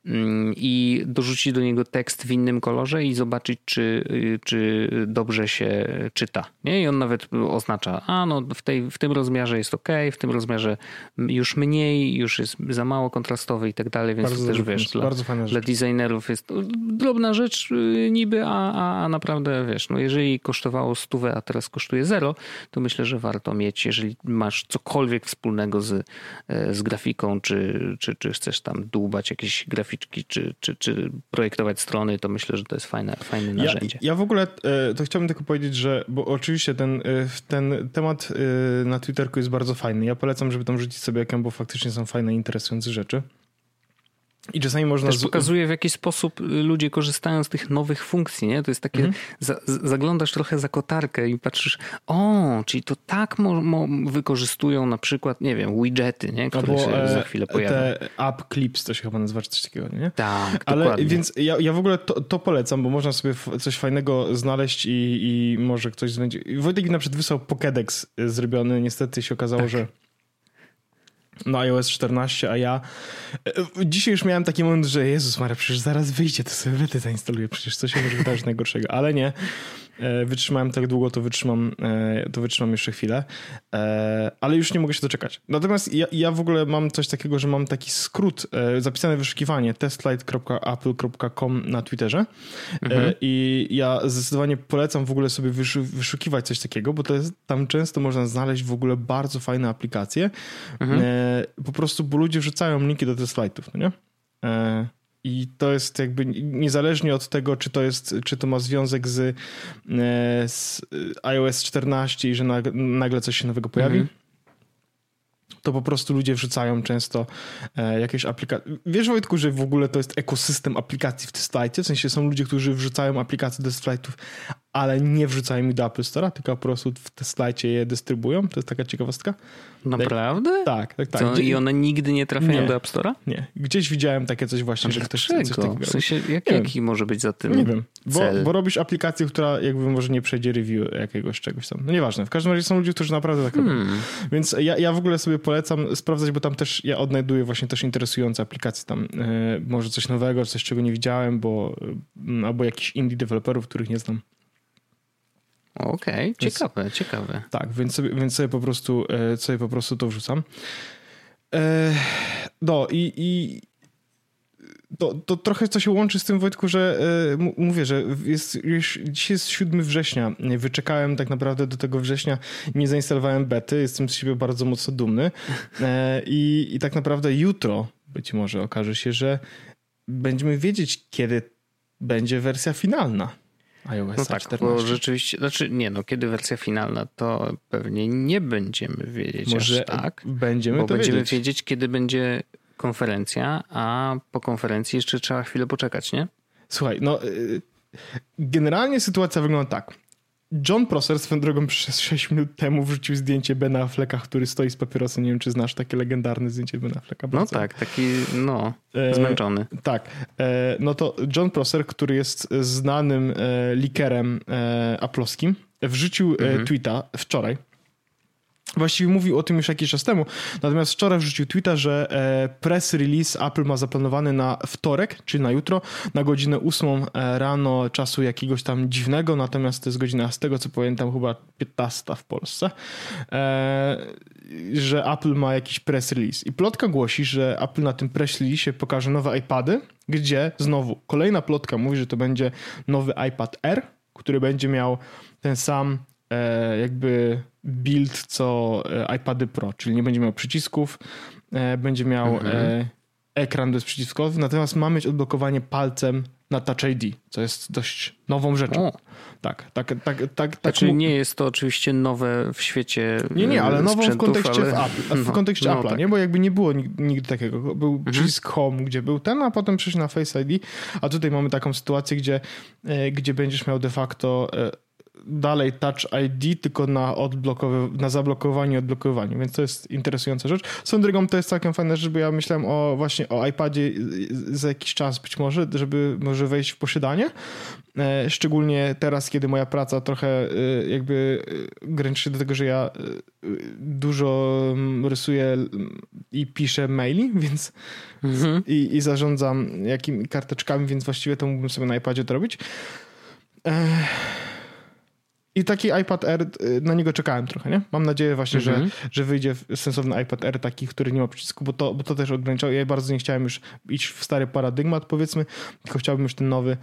i dorzucić do niego tekst w innym kolorze i zobaczyć, czy, czy dobrze się czyta. Nie? I on nawet oznacza, a no w, tej, w tym rozmiarze jest ok, w tym rozmiarze już mniej, już jest za mało kontrastowy i tak dalej, więc bardzo to też wiesz, dla, dla designerów jest to drobna rzecz niby, a, a, a naprawdę wiesz, no jeżeli kosztowało stówę, a teraz kosztuje zero, to myślę, że warto mieć, jeżeli masz cokolwiek wspólnego z, z grafiką, czy, czy, czy chcesz tam dłubać jakieś grafiki, Czy, czy, czy projektować strony, to myślę, że to jest fajne, fajne narzędzie. Ja, ja w ogóle to chciałbym tylko powiedzieć, że bo oczywiście ten, ten temat na Twitterku jest bardzo fajny. Ja polecam, żeby tam rzucić sobie jakiem, bo faktycznie są fajne i interesujące rzeczy. I czasami można... Też pokazuje, w jaki sposób ludzie korzystają z tych nowych funkcji, nie? To jest takie, mhm. za, zaglądasz trochę za kotarkę i patrzysz, o, czyli to tak mo, mo, wykorzystują na przykład, nie wiem, widgety, nie? Które Albo, się za chwilę pojawią. Te app clips, to się chyba nazywa, czy coś takiego, nie? Tak, Ale dokładnie. Więc ja, ja w ogóle to, to polecam, bo można sobie coś fajnego znaleźć i, i może ktoś będzie... Wojtek na przykład wysłał Pokédex zrobiony, niestety się okazało, tak. że na iOS czternaście, a ja dzisiaj już miałem taki moment, że Jezus Maria, przecież zaraz wyjdzie, to sobie wlety zainstaluję, przecież co się może wydarzyć najgorszego, ale nie. Wytrzymałem tak długo, to wytrzymam, to wytrzymam jeszcze chwilę, ale już nie mogę się doczekać. Natomiast ja, ja w ogóle mam coś takiego, że mam taki skrót, zapisane wyszukiwanie testlight kropka apple kropka com na Twitterze mhm. i ja zdecydowanie polecam w ogóle sobie wyszukiwać coś takiego, bo to jest, tam często można znaleźć w ogóle bardzo fajne aplikacje, mhm. po prostu, bo ludzie wrzucają linki do testlightów, no nie? I to jest jakby niezależnie od tego, czy to jest, czy to ma związek z, z iOS czternaście i że nagle coś się nowego pojawi, mm-hmm. to po prostu ludzie wrzucają często jakieś aplikacje. Wiesz, Wojtku, że w ogóle to jest ekosystem aplikacji w Testlightie? W sensie są ludzie, którzy wrzucają aplikacje do Testlightów, ale nie wrzucają ich do Apple Store'a, tylko po prostu w Testlightie je dystrybuują. To jest taka ciekawostka. Naprawdę? Tak, tak, tak. Co, Gdzie... I one nigdy nie trafiają nie, do App Store'a? Nie. Gdzieś widziałem takie coś właśnie, że ktoś coś takiego w sensie, jak, jaki wiem. może być za tym Nie wiem, bo, cel? bo robisz aplikację, która jakby może nie przejdzie review jakiegoś czegoś tam. No nieważne. W każdym razie są ludzie, którzy naprawdę tak robią. Hmm. Więc ja, ja w ogóle sobie polecam sprawdzać, bo tam też ja odnajduję właśnie też interesujące aplikacje tam. Yy, może coś nowego, coś czego nie widziałem, bo yy, albo jakichś indie deweloperów, których nie znam. Okej, okay, ciekawe, więc, ciekawe. Tak, więc sobie, więc sobie po prostu e, sobie po prostu to wrzucam. E, no i, i to, to trochę to się łączy z tym, Wojtku, że e, mówię, że jest już dzisiaj jest siódmego września. Wyczekałem tak naprawdę do tego września, nie zainstalowałem bety, jestem z siebie bardzo mocno dumny. E, i, I tak naprawdę jutro być może okaże się, że będziemy wiedzieć, kiedy będzie wersja finalna iOS no tak, czternaście. Bo rzeczywiście, znaczy nie no, kiedy wersja finalna, to pewnie nie będziemy wiedzieć Może aż tak, będziemy bo to będziemy wiedzieć. wiedzieć, kiedy będzie konferencja, a po konferencji jeszcze trzeba chwilę poczekać, nie? Słuchaj, no generalnie sytuacja wygląda tak. John Prosser swoją drogą przez sześć minut temu wrzucił zdjęcie Bena Afflecka, który stoi z papierosem. Nie wiem, czy znasz takie legendarne zdjęcie Bena Afflecka. No tak, taki no, zmęczony. E, tak. E, no to John Prosser, który jest znanym e, leakerem e, aplowskim, wrzucił mhm. e, tweeta wczoraj. Właściwie mówił o tym już jakiś czas temu, natomiast wczoraj wrzucił tweeta, że press release Apple ma zaplanowany na wtorek, czyli na jutro, na godzinę ósmą rano czasu jakiegoś tam dziwnego, natomiast to jest godzina, z tego co pamiętam, chyba piętnasta w Polsce, że Apple ma jakiś press release. I plotka głosi, że Apple na tym press release pokaże nowe iPady, gdzie znowu kolejna plotka mówi, że to będzie nowy iPad Air, który będzie miał ten sam e, jakby build co e, iPady Pro, czyli nie będzie miał przycisków, e, będzie miał mhm. e, ekran bezprzyciskowy, natomiast ma mieć odblokowanie palcem na Touch I D, co jest dość nową rzeczą. O. Tak, tak, tak, tak. tak znaczy mógł... nie jest to oczywiście nowe w świecie Nie, nie, ale nową w kontekście, ale... w Apple, w no, kontekście no, Apple'a, tak. nie? Bo jakby nie było nigdy takiego. Był mhm. przycisk Home, gdzie był ten, a potem przejść na Face I D, a tutaj mamy taką sytuację, gdzie, gdzie będziesz miał de facto dalej Touch I D, tylko na, odblokowy, na zablokowaniu i odblokowaniu, więc to jest interesująca rzecz. Swoją drogą to jest całkiem fajna rzecz, bo ja myślałem o właśnie o iPadzie za jakiś czas być może, żeby może wejść w posiadanie. Szczególnie teraz, kiedy moja praca trochę jakby graniczy do tego, że ja dużo rysuję i piszę maili, więc mhm. i, i zarządzam jakimi karteczkami, więc właściwie to mógłbym sobie na iPadzie to robić. I taki iPad Air, na niego czekałem trochę, nie? Mam nadzieję właśnie, mhm. że, że wyjdzie sensowny iPad Air taki, który nie ma przycisku, bo to, bo to też ograniczało. Ja bardzo nie chciałem już iść w stary paradygmat, powiedzmy, tylko chciałbym już ten nowy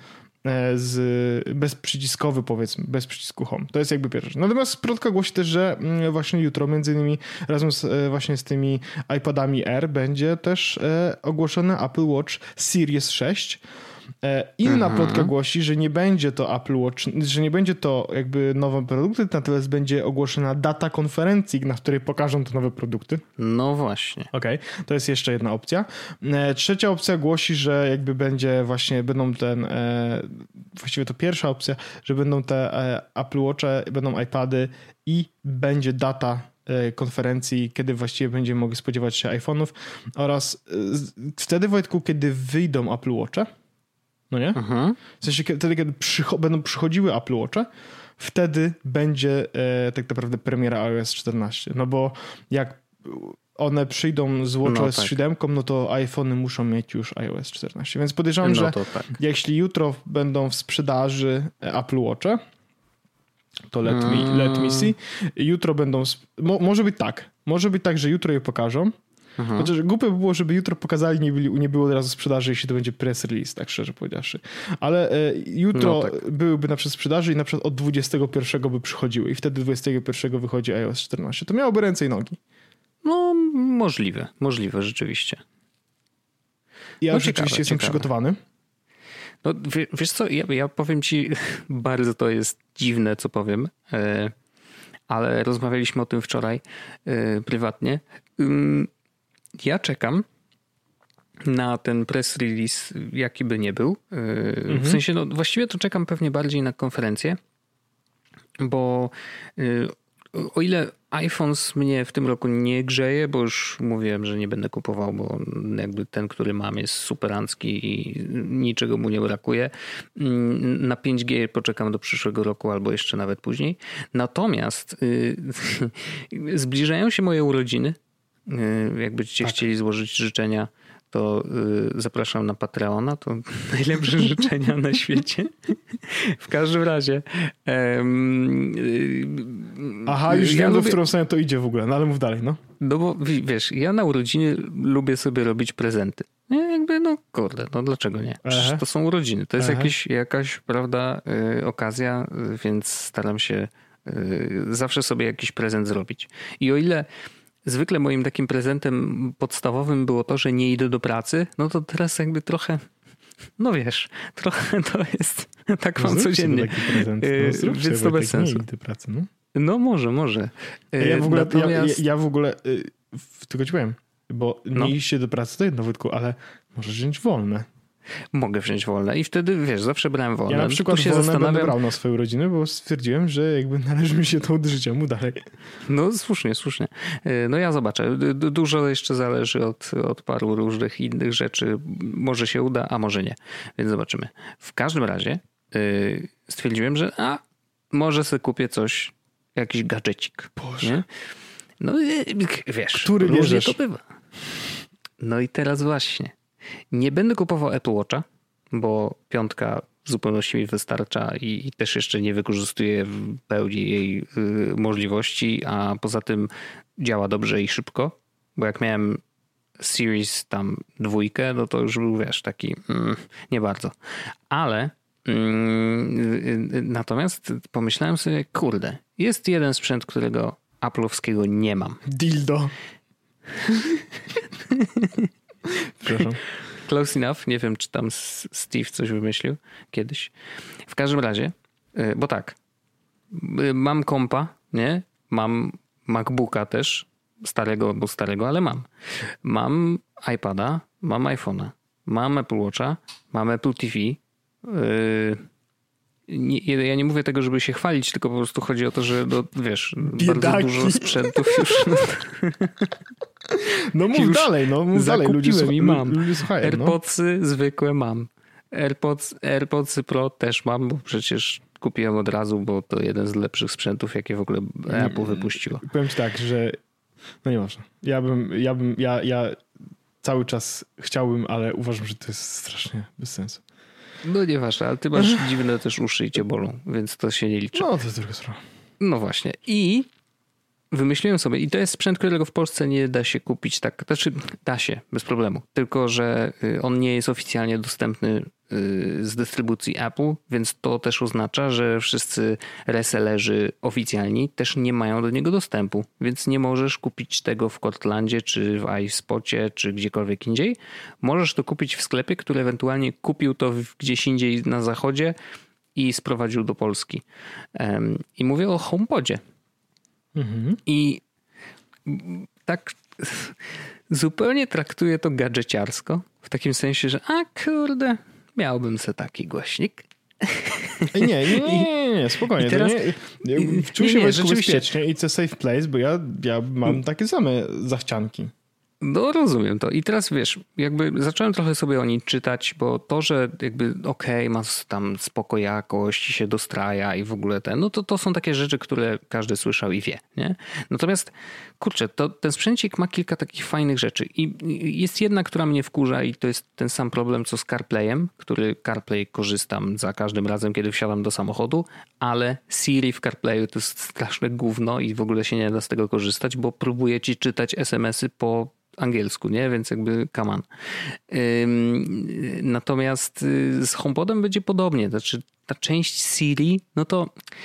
z bezprzyciskowy, powiedzmy, bez przycisku Home. To jest jakby pierwsza rzecz. Natomiast plotka głosi też, że właśnie jutro, między innymi razem z, właśnie z tymi iPadami Air będzie też ogłoszony Apple Watch Series sześć. Inna mhm. plotka głosi, że nie będzie to Apple Watch, że nie będzie to jakby nowe produkty, natomiast będzie ogłoszona data konferencji, na której pokażą te nowe produkty. No właśnie. Okej, okay. To jest jeszcze jedna opcja. Trzecia opcja głosi, że jakby będzie właśnie, będą ten, właściwie to pierwsza opcja, że będą te Apple Watche, będą iPady i będzie data konferencji, kiedy właściwie będziemy mogli spodziewać się iPhone'ów oraz wtedy, Wojtku, kiedy wyjdą Apple Watche, no nie? Mhm. W sensie wtedy, kiedy przycho- będą przychodziły Apple Watche, wtedy będzie e, tak naprawdę premiera iOS czternaście. No bo jak one przyjdą z WatchOS no, tak. siedem, no to iPhony muszą mieć już iOS czternaście. Więc podejrzewam, no, że tak. jeśli jutro będą w sprzedaży Apple Watche, to let me, mm. let me see. Jutro będą... Mo- może być tak. Może być tak, że jutro je pokażą. Mhm. Chociaż głupie by było, żeby jutro pokazali, nie, byli, nie było od razu sprzedaży, jeśli to będzie press release, tak szczerze powiedziawszy. Ale e, jutro no tak. byłyby na przykład sprzedaży i na przykład od dwudziestego pierwszego by przychodziły i wtedy dwudziestego pierwszego wychodzi iOS czternaście. To miałoby ręce i nogi. No możliwe, możliwe rzeczywiście. Ja no, rzeczywiście ciekawe, jestem ciekawe. przygotowany. No wiesz co, ja, ja powiem ci, bardzo to jest dziwne, co powiem, ale rozmawialiśmy o tym wczoraj prywatnie. Ja czekam na ten press release, jaki by nie był. Mhm. W sensie, no właściwie to czekam pewnie bardziej na konferencję, bo o ile iPhones mnie w tym roku nie grzeje, bo już mówiłem, że nie będę kupował, bo jakby ten, który mam, jest superancki i niczego mu nie brakuje. Na pięć G poczekam do przyszłego roku albo jeszcze nawet później. Natomiast yy, zbliżają się moje urodziny. Yy, jakbyście tak. chcieli złożyć życzenia, to y, zapraszam na Patreona, to najlepsze życzenia na świecie. W każdym razie. Um, y, Aha, już ja wiem, lubię... w którą stronę to idzie w ogóle, no ale mów dalej, no. No bo wiesz, ja na urodziny lubię sobie robić prezenty. Nie, jakby, no kurde, no dlaczego nie? Przecież to są urodziny. To jest jakieś, jakaś, prawda, y, okazja, y, więc staram się y, zawsze sobie jakiś prezent zrobić. I o ile zwykle moim takim prezentem podstawowym było to, że nie idę do pracy, no to teraz jakby trochę, no wiesz, trochę to jest tak mam no codziennie. Taki prezent. No, więc to bez sensu. Nie idę do pracy, no. no może, może. Ja w ogóle, Natomiast... ja, ja w ogóle tylko ci powiem, bo nie no. iść do pracy to jedno, Wojtku, ale możesz wziąć wolne. Mogę wziąć wolne i wtedy, wiesz, zawsze brałem wolne. Ja na przykład tu się wolne zastanawiam... będę brał na swoje urodziny, bo stwierdziłem, że jakby należy mi się to od życia mu dalej. No słusznie, słusznie. No ja zobaczę. Dużo jeszcze zależy od, od paru różnych innych rzeczy. Może się uda, a może nie. Więc zobaczymy. W każdym razie yy, stwierdziłem, że a może sobie kupię coś, jakiś gadżecik. Boże. Nie? No wiesz, który różnie to bywa. No i teraz właśnie. Nie będę kupował Apple Watcha, bo piątka w zupełności mi wystarcza i, i też jeszcze nie wykorzystuję w pełni jej y, możliwości, a poza tym działa dobrze i szybko, bo jak miałem Series tam dwójkę, no to już był, wiesz, taki mm, nie bardzo. Ale Natomiast pomyślałem sobie, kurde, jest jeden sprzęt, którego Apple'owskiego nie mam. Dildo. Przepraszam. Close enough. Nie wiem, czy tam Steve coś wymyślił kiedyś. W każdym razie, bo tak, mam kompa, nie? Mam MacBooka też, starego, bo starego, ale mam. Mam iPada, mam iPhone'a, mam Apple Watcha, mam Apple T V. Yy, nie, ja nie mówię tego, żeby się chwalić, tylko po prostu chodzi o to, że no, wiesz, Biedaki. Bardzo dużo sprzętów już... No mów już dalej, no mów dalej. Ludzie, i mam. Ludzie słuchają, AirPodsy no. zwykłe mam. AirPods, AirPodsy Pro też mam, bo przecież kupiłem od razu, bo to jeden z lepszych sprzętów, jakie w ogóle Apple wypuściło. Powiem ci tak, że no nieważne. Ja bym, ja bym, ja, ja cały czas chciałbym, ale uważam, że to jest strasznie bez sensu. No nieważne, ale ty masz dziwne też uszy i cię bolą, więc to się nie liczy. No to jest druga sprawa. No właśnie. I wymyśliłem sobie, i to jest sprzęt, którego w Polsce nie da się kupić tak, znaczy da się, bez problemu, tylko że on nie jest oficjalnie dostępny z dystrybucji Apple, więc to też oznacza, że wszyscy resellerzy oficjalni też nie mają do niego dostępu, więc nie możesz kupić tego w Cortlandzie, czy w iSpocie, czy gdziekolwiek indziej. Możesz to kupić w sklepie, który ewentualnie kupił to gdzieś indziej na zachodzie i sprowadził do Polski. I mówię o HomePodzie. Mhm. I tak zupełnie traktuję to gadżeciarsko, w takim sensie, że a kurde, miałbym se taki głośnik. Nie, nie, nie, nie, nie spokojnie. Teraz, nie, nie, czuł się nie, rzeczywiście bezpiecznie. It's a safe place, bo ja, ja mam takie same zachcianki. No rozumiem to. I teraz wiesz, jakby zacząłem trochę sobie o nim czytać, bo to, że jakby okej, okay, ma tam spoko jakość i się dostraja i w ogóle ten, no to to są takie rzeczy, które każdy słyszał i wie, nie? Natomiast kurczę, to ten sprzęcik ma kilka takich fajnych rzeczy i jest jedna, która mnie wkurza i to jest ten sam problem co z CarPlayem, który CarPlay korzystam za każdym razem, kiedy wsiadam do samochodu, ale Siri w CarPlayu to jest straszne gówno i w ogóle się nie da z tego korzystać, bo próbuje ci czytać es em esy po angielsku, nie? Więc jakby come on. Natomiast z HomePodem będzie podobnie. Znaczy ta część Siri, no to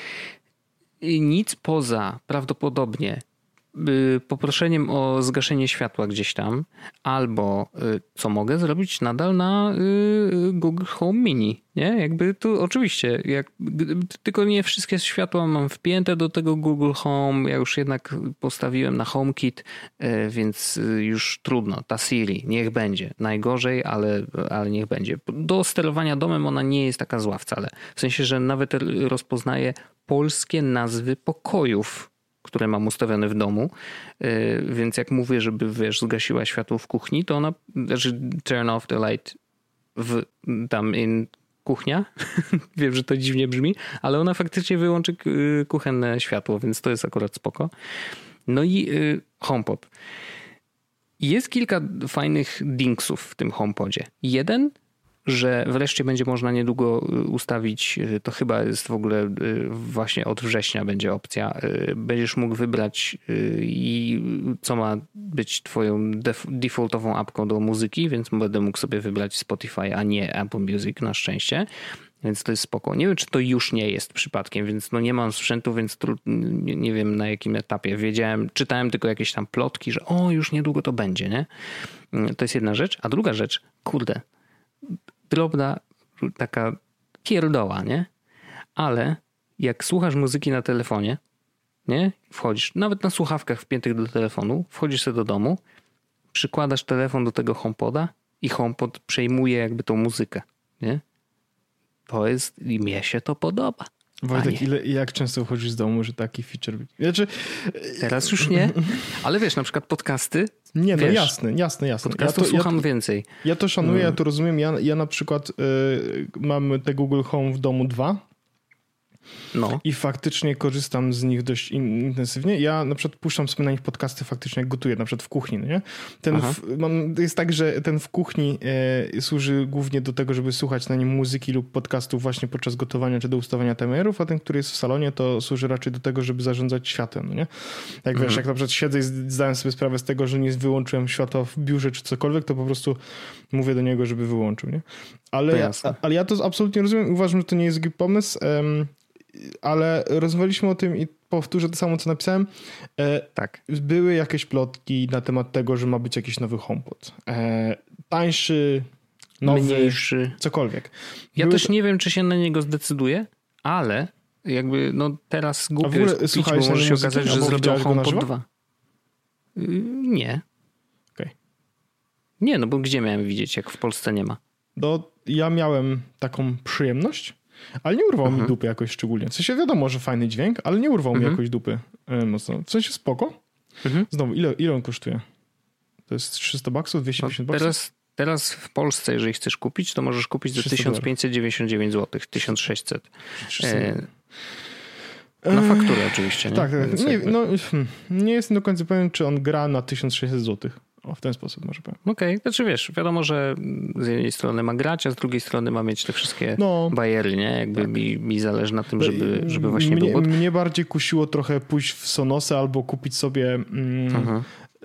nic poza prawdopodobnie poproszeniem o zgaszenie światła gdzieś tam, albo co mogę zrobić nadal na Google Home Mini, nie? Jakby tu oczywiście, jak, tylko nie wszystkie światła mam wpięte do tego Google Home, ja już jednak postawiłem na HomeKit, więc już trudno, ta Siri, niech będzie. Najgorzej, ale, ale niech będzie. Do sterowania domem ona nie jest taka zła wcale. W sensie, że nawet rozpoznaje polskie nazwy pokojów, które mam ustawione w domu, więc jak mówię, żeby wiesz, zgasiła światło w kuchni, to ona, znaczy turn off the light w, tam in kuchnia, wiem, że to dziwnie brzmi, ale ona faktycznie wyłączy kuchenne światło, więc to jest akurat spoko. No i HomePod. Jest kilka fajnych dinksów w tym HomePodzie. Jeden, że wreszcie będzie można niedługo ustawić, to chyba jest w ogóle właśnie od września będzie opcja. Będziesz mógł wybrać i co ma być twoją defaultową apką do muzyki, więc będę mógł sobie wybrać Spotify, a nie Apple Music na szczęście. Więc to jest spoko. Nie wiem, czy to już nie jest przypadkiem, więc no nie mam sprzętu, więc tru, nie, nie wiem na jakim etapie. Wiedziałem, czytałem tylko jakieś tam plotki, że o, już niedługo to będzie, nie? To jest jedna rzecz. A druga rzecz, kurde, drobna taka pierdoła, nie? Ale jak słuchasz muzyki na telefonie, nie? Wchodzisz, nawet na słuchawkach wpiętych do telefonu, wchodzisz sobie do domu, przykładasz telefon do tego HomePoda i HomePod przejmuje jakby tą muzykę, nie? To jest, i mnie się to podoba. Wojtek, ile, jak często chodzisz z domu, że taki feature... Znaczy... Teraz już nie, ale wiesz, na przykład podcasty. Nie, no wiesz, jasne, jasne, jasne. Podcastów ja to, słucham ja to, więcej. Ja to szanuję, ja to rozumiem. Ja, ja na przykład y, mam te Google Home w domu dwa No. I faktycznie korzystam z nich dość intensywnie. Ja na przykład puszczam sobie na nich podcasty faktycznie jak gotuję, na przykład w kuchni, no nie? Ten w, mam, jest tak, że ten w kuchni e, służy głównie do tego, żeby słuchać na nim muzyki lub podcastów właśnie podczas gotowania czy do ustawiania timerów, a ten, który jest w salonie, to służy raczej do tego, żeby zarządzać światłem, no nie? Jak mhm. wiesz, jak na przykład siedzę i zdałem sobie sprawę z tego, że nie wyłączyłem światła w biurze czy cokolwiek, to po prostu mówię do niego, żeby wyłączył, nie? Ale, ja, ale ja to absolutnie rozumiem. Uważam, że to nie jest głupi pomysł, um, ale rozmawialiśmy o tym i powtórzę to samo, co napisałem. E, tak. Były jakieś plotki na temat tego, że ma być jakiś nowy HomePod. E, tańszy, nowy, mniejszy. Cokolwiek. Ja Były też to... nie wiem, czy się na niego zdecyduję, ale jakby no teraz głupio w ogóle jest kupić, bo może się okazać, że zrobią HomePod dwa. Yy, nie. Okay. Nie, no bo gdzie miałem widzieć, jak w Polsce nie ma? No, ja miałem taką przyjemność, ale nie urwał mhm. mi dupy jakoś szczególnie. W sensie wiadomo, że fajny dźwięk, ale nie urwał mhm. mi jakoś dupy yy, mocno. W sensie spoko. Mhm. Znowu, ile, ile on kosztuje? To jest trzysta baksów, dwieście pięćdziesiąt no, baksów? Teraz, teraz w Polsce, jeżeli chcesz kupić, to możesz kupić za tysiąc pięćset dziewięćdziesiąt dziewięć złotych, tysiąc sześćset. E, na fakturę oczywiście. Nie? Tak, tak. Nie, no, nie jestem do końca pewien, czy on gra na tysiąc sześćset złotych. O, w ten sposób może powiem. Okej, okay. Znaczy wiesz, wiadomo, że z jednej strony ma grać, a z drugiej strony ma mieć te wszystkie no, bajery, nie? Jakby tak. mi, mi zależy na tym, żeby, żeby właśnie mnie, był... Mnie bardziej kusiło trochę pójść w Sonosę albo kupić sobie mm, uh-huh.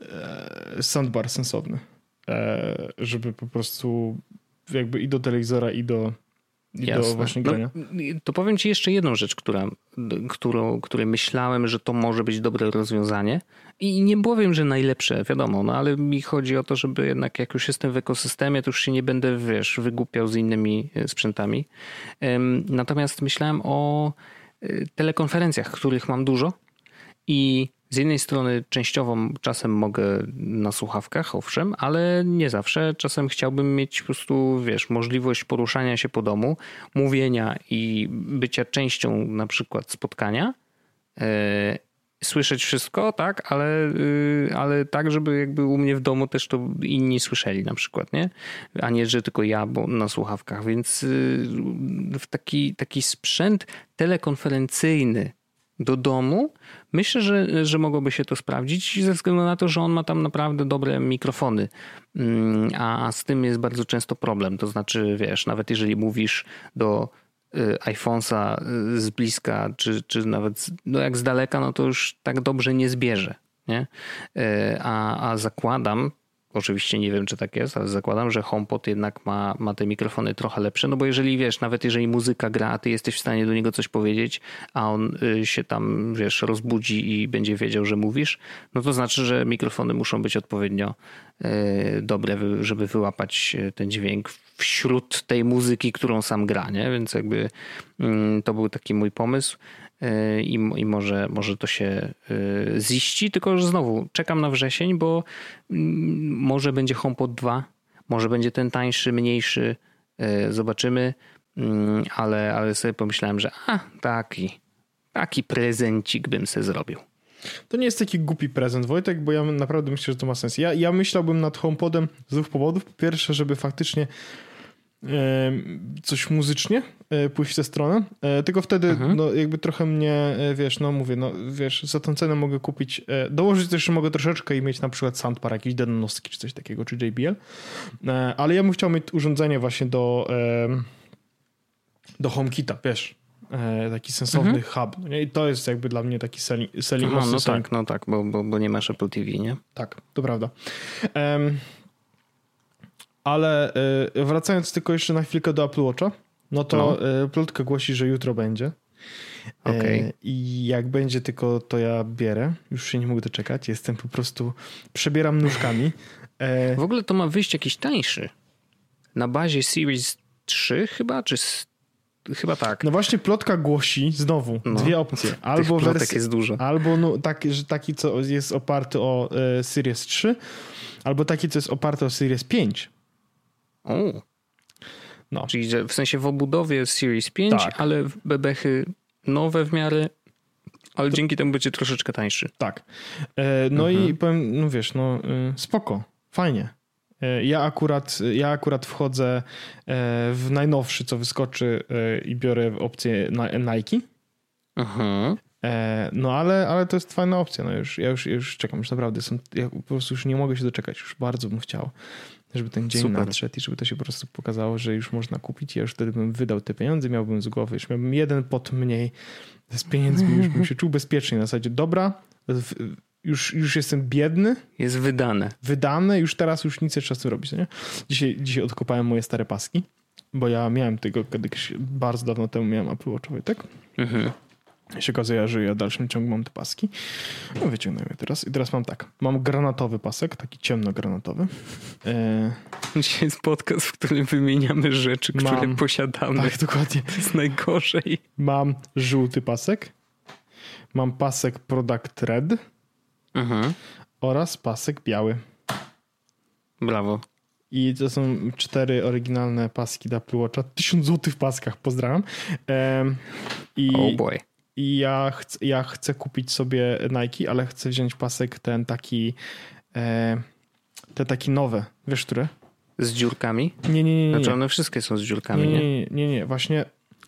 e, soundbar sensowny. E, żeby po prostu jakby i do telewizora, i do... I do właśnie grania. No, to powiem ci jeszcze jedną rzecz, która, którą, której myślałem, że to może być dobre rozwiązanie. I nie powiem, że najlepsze, wiadomo, no ale mi chodzi o to, żeby jednak jak już jestem w ekosystemie, to już się nie będę, wiesz, wygłupiał z innymi sprzętami. Natomiast myślałem o telekonferencjach, których mam dużo i z jednej strony częściowo czasem mogę na słuchawkach, owszem, ale nie zawsze. Czasem chciałbym mieć po prostu, wiesz, możliwość poruszania się po domu, mówienia i bycia częścią na przykład spotkania. Yy, słyszeć wszystko, tak, ale, yy, ale tak, żeby jakby u mnie w domu też to inni słyszeli na przykład, nie? A nie, że tylko ja bo na słuchawkach. Więc yy, w taki, taki sprzęt telekonferencyjny do domu, myślę, że, że mogłoby się to sprawdzić ze względu na to, że on ma tam naprawdę dobre mikrofony, a, a z tym jest bardzo często problem. To znaczy, wiesz, nawet jeżeli mówisz do iPhone'a z bliska, czy, czy nawet no jak z daleka, no to już tak dobrze nie zbierze, nie? A, a zakładam, oczywiście nie wiem, czy tak jest, ale zakładam, że HomePod jednak ma, ma te mikrofony trochę lepsze, no bo jeżeli wiesz, nawet jeżeli muzyka gra, a ty jesteś w stanie do niego coś powiedzieć, a on się tam, wiesz, rozbudzi i będzie wiedział, że mówisz, no to znaczy, że mikrofony muszą być odpowiednio dobre, żeby wyłapać ten dźwięk wśród tej muzyki, którą sam gra, nie? Więc jakby to był taki mój pomysł. I, i może, może to się ziści, tylko że znowu czekam na wrzesień, bo może będzie HomePod dwa, może będzie ten tańszy, mniejszy, zobaczymy, ale, ale sobie pomyślałem, że a, taki, taki prezencik bym sobie zrobił. To nie jest taki głupi prezent, Wojtek, bo ja naprawdę myślę, że to ma sens. Ja, ja myślałbym nad HomePodem z dwóch powodów. Po pierwsze, żeby faktycznie coś muzycznie pójść w tę stronę, tylko wtedy mhm. no jakby trochę mnie, wiesz, no mówię, no wiesz, za tą cenę mogę kupić, dołożyć też mogę troszeczkę i mieć na przykład soundbar jakiś Denonowski czy coś takiego, czy J B L, ale ja bym chciał mieć urządzenie właśnie do do HomeKita, wiesz, taki sensowny mhm. hub, no nie? I to jest jakby dla mnie taki selling, selling no, no tak, no tak, bo, bo, bo nie masz Apple T V, nie? Tak, to prawda. Um, Ale wracając tylko jeszcze na chwilkę do Apple Watcha, no to no. plotka głosi, że jutro będzie. Okay. I jak będzie tylko, to ja bierę. Już się nie mogę doczekać. Jestem po prostu, przebieram nóżkami. W ogóle to ma wyjść jakiś tańszy. Na bazie Series trzy chyba, czy chyba tak. No właśnie plotka głosi znowu no. dwie opcje. Albo Tych plotek jest dużo. Albo no, taki, że taki, co jest oparty o e, Series trzy, albo taki, co jest oparty o Series pięć. O. No. Czyli że w sensie w obudowie Series pięć, tak. ale w bebechy nowe w miarę, ale to... dzięki temu będzie troszeczkę tańszy. Tak. E, no mhm. i powiem, no wiesz, no spoko, fajnie. E, ja akurat, ja akurat wchodzę e, w najnowszy, co wyskoczy e, i biorę opcję Nike. Mhm. E, no ale, ale to jest fajna opcja. No już, ja już, ja już czekam, już naprawdę. Są, ja po prostu już nie mogę się doczekać. Już bardzo bym chciał, żeby ten dzień Super. nadszedł i żeby to się po prostu pokazało, że już można kupić. Ja już wtedy bym wydał te pieniądze, miałbym z głowy, już miałbym jeden pot mniej z pieniędzmi, już bym się czuł bezpiecznie. Na zasadzie, dobra, w, już, już jestem biedny. Jest wydane. Wydane, już teraz już nic nie trzeba z tym robić. Nie? Dzisiaj, dzisiaj odkopałem moje stare paski, bo ja miałem tego kiedyś, bardzo dawno temu miałem Apple Watch, tak? Mhm. I się okazuje, że ja w dalszym ciągu mam te paski. No wyciągnę je teraz. I teraz mam tak. Mam granatowy pasek, taki ciemnogranatowy. E... Dzisiaj jest podcast, w którym wymieniamy rzeczy, mam... które posiadamy. Tak, dokładnie. To jest najgorzej. Mam żółty pasek. Mam pasek Product Red. Mhm. Oraz pasek biały. Brawo. I to są cztery oryginalne paski do Apple Watcha. Tysiąc złotych w paskach, pozdrawiam. E... I... Oh boy. I ja, ch- ja chcę kupić sobie Nike, ale chcę wziąć pasek ten taki e, te taki nowe. Wiesz, które? Z dziurkami? Nie, nie, nie. nie. Znaczy one wszystkie są z dziurkami, nie? Nie, nie, nie, nie, nie. Właśnie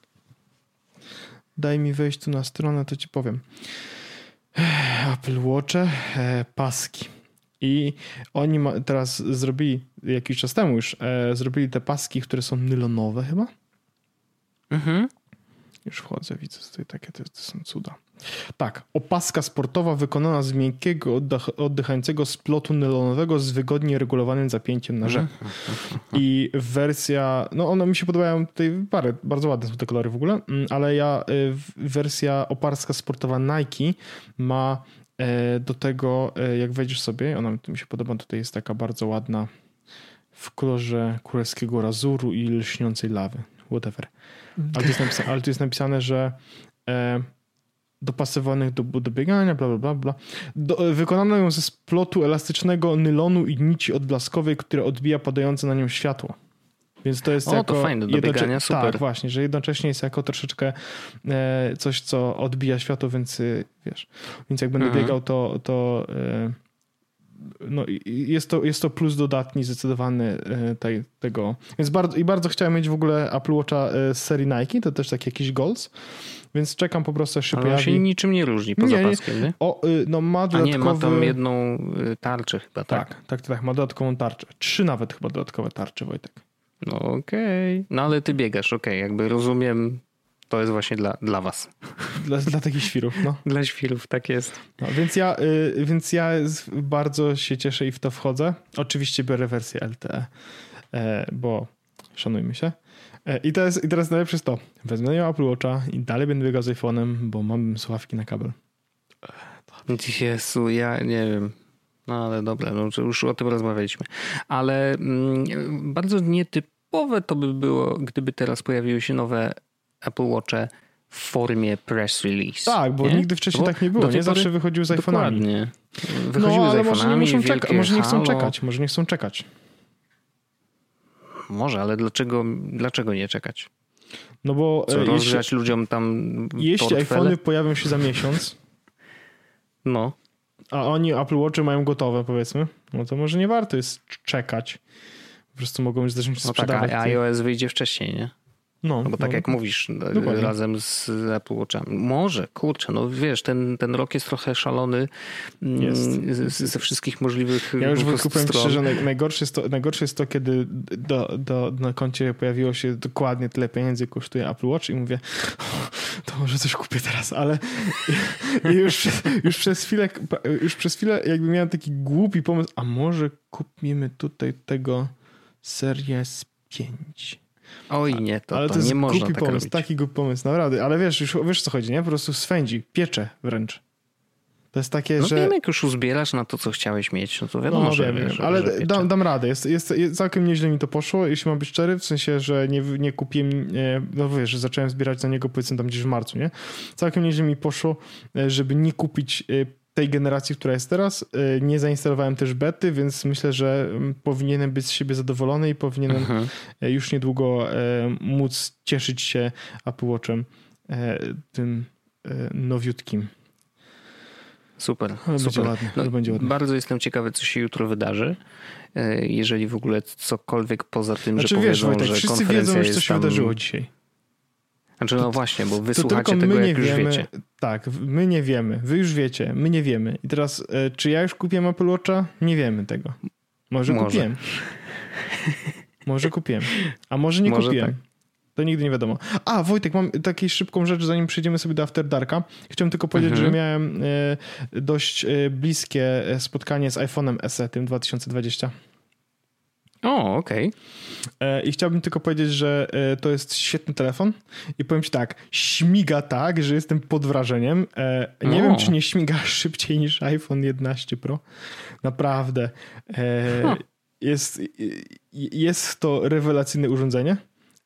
daj mi wejść tu na stronę, to ci powiem. Apple Watche, e, paski. I oni ma, teraz zrobili, jakiś czas temu już, e, zrobili te paski, które są nylonowe chyba. Mhm. Już wchodzę, widzę tutaj takie, to, to są cuda. Tak, opaska sportowa wykonana z miękkiego, oddech, oddychającego splotu nylonowego z wygodnie regulowanym zapięciem na rzep. I wersja, no one mi się podobają tutaj parę, bardzo ładne są te kolory w ogóle, ale ja, wersja oparska sportowa Nike ma do tego, jak wejdziesz sobie, ona mi się podoba, tutaj jest taka bardzo ładna w kolorze królewskiego razuru i lśniącej lawy. Whatever. Ale tu jest napisane, ale tu jest napisane że e, dopasowanych do, do biegania, bla, bla, bla, bla. Do, wykonano ją ze splotu elastycznego nylonu i nici odblaskowej, które odbija padające na nią światło. Więc to jest o, jako... to fajne, do jednocze- biegania, super. Tak, właśnie, że jednocześnie jest jako troszeczkę e, coś, co odbija światło, więc y, wiesz, więc jak będę mhm. biegał, to, to e, no, jest, to, jest to plus dodatni zdecydowany tej, tego. Więc bardzo, i bardzo chciałem mieć w ogóle Apple Watcha z serii Nike, to też tak jakiś Goals, więc czekam po prostu, aż się ale pojawi. on się niczym nie różni poza nie, paskiem, nie? O, no ma dodatkowy... A nie, ma tam jedną tarczę chyba, tak? Tak, tak, tak, ma dodatkową tarczę. Trzy nawet chyba dodatkowe tarcze, Wojtek. No okej, okay. No ale ty biegasz, okej, okay. Jakby rozumiem, to jest właśnie dla, dla was. Dla, dla takich świrów, no. Dla świrów, tak jest. No, więc, ja, y, więc ja bardzo się cieszę i w to wchodzę. Oczywiście biorę wersję L T E, e, bo szanujmy się. E, I, to jest, I teraz najlepsze jest to. Wezmę ją Apple Watcha i dalej będę biegał z iPhone'em, bo mam słuchawki na kabel. Jezu, ja nie wiem. No ale dobra, no, już o tym rozmawialiśmy. Ale mm, bardzo nietypowe to by było, gdyby teraz pojawiły się nowe Apple Watche w formie press release. Tak, bo nie? nigdy wcześniej bo tak nie było. Nie zawsze wychodziły z iPhone'ami. Dokładnie. Wychodziły no, ale z może nie, muszą czeka- może nie chcą halo. czekać. Może nie chcą czekać. Może, ale dlaczego, dlaczego nie czekać? No bo Co, e, rozgrzać jeśli, ludziom tam jeśli iPhone'y pojawią się za miesiąc, no. a oni Apple Watchy mają gotowe, powiedzmy, no to może nie warto jest czekać. Po prostu mogą już zacząć sprzedawać. No tak, a iOS wyjdzie wcześniej, nie? No, no bo tak no, jak mówisz, dokładnie. razem z Apple Watchami. Może, kurczę, no wiesz, ten, ten rok jest trochę szalony jest. Z, ze wszystkich możliwych Ja już wykupiłem ci, że najgorsze jest, to, najgorsze jest to, kiedy do, do, na koncie pojawiło się dokładnie tyle pieniędzy kosztuje Apple Watch i mówię, to może coś kupię teraz, ale i już, już, przez chwilę, już przez chwilę jakby miałem taki głupi pomysł, a może kupimy tutaj tego Series pięć. Oj nie, to, ale to, to jest nie można głupi tak pomysł, robić. taki głupi pomysł, naprawdę. Ale wiesz, już wiesz co chodzi, nie? Po prostu swędzi, piecze wręcz. To jest takie, no że... No wiem, jak już uzbierasz na to, co chciałeś mieć, no to wiadomo, no, że wiem, wiesz, wiem. Ale że dam, dam radę. Jest, jest, jest, całkiem nieźle mi to poszło, jeśli mam być szczery, w sensie, że nie, nie kupiłem, no wiesz, że zacząłem zbierać za niego powiedzmy tam gdzieś w marcu, nie? Całkiem nieźle mi poszło, żeby nie kupić tej generacji, która jest teraz. Nie zainstalowałem też bety, więc myślę, że powinienem być z siebie zadowolony i powinienem mhm. już niedługo móc cieszyć się Apple Watchem tym nowiutkim. Super, ale super. Będzie ładny, no, będzie ładny. Bardzo jestem ciekawy, co się jutro wydarzy. Jeżeli w ogóle cokolwiek poza tym, znaczy, że wiesz, powiedzą, Wojtek, że wszyscy konferencja wiedzą już, jest co się tam... wydarzyło dzisiaj. Znaczy, no to, właśnie, bo wy to słuchacie tylko tego, my nie jak już wiemy, wiecie. Tak, my nie wiemy. Wy już wiecie, my nie wiemy. I teraz, e, czy ja już kupiłem Apple Watcha? Nie wiemy tego. Może, może. kupiłem. Może kupiłem. A może nie może kupiłem. Tak. To nigdy nie wiadomo. A, Wojtek, mam taką szybką rzecz, zanim przejdziemy sobie do After Darka. Chciałem tylko powiedzieć, mhm. że miałem e, dość e, bliskie spotkanie z iPhone'em S E tym dwa tysiące dwudziestym. O, okej. Okay. I chciałbym tylko powiedzieć, że to jest świetny telefon i powiem ci tak, śmiga tak, że jestem pod wrażeniem. Nie o. wiem, czy nie śmiga szybciej niż iPhone jedenaście Pro. Naprawdę. Huh. Jest, jest to rewelacyjne urządzenie.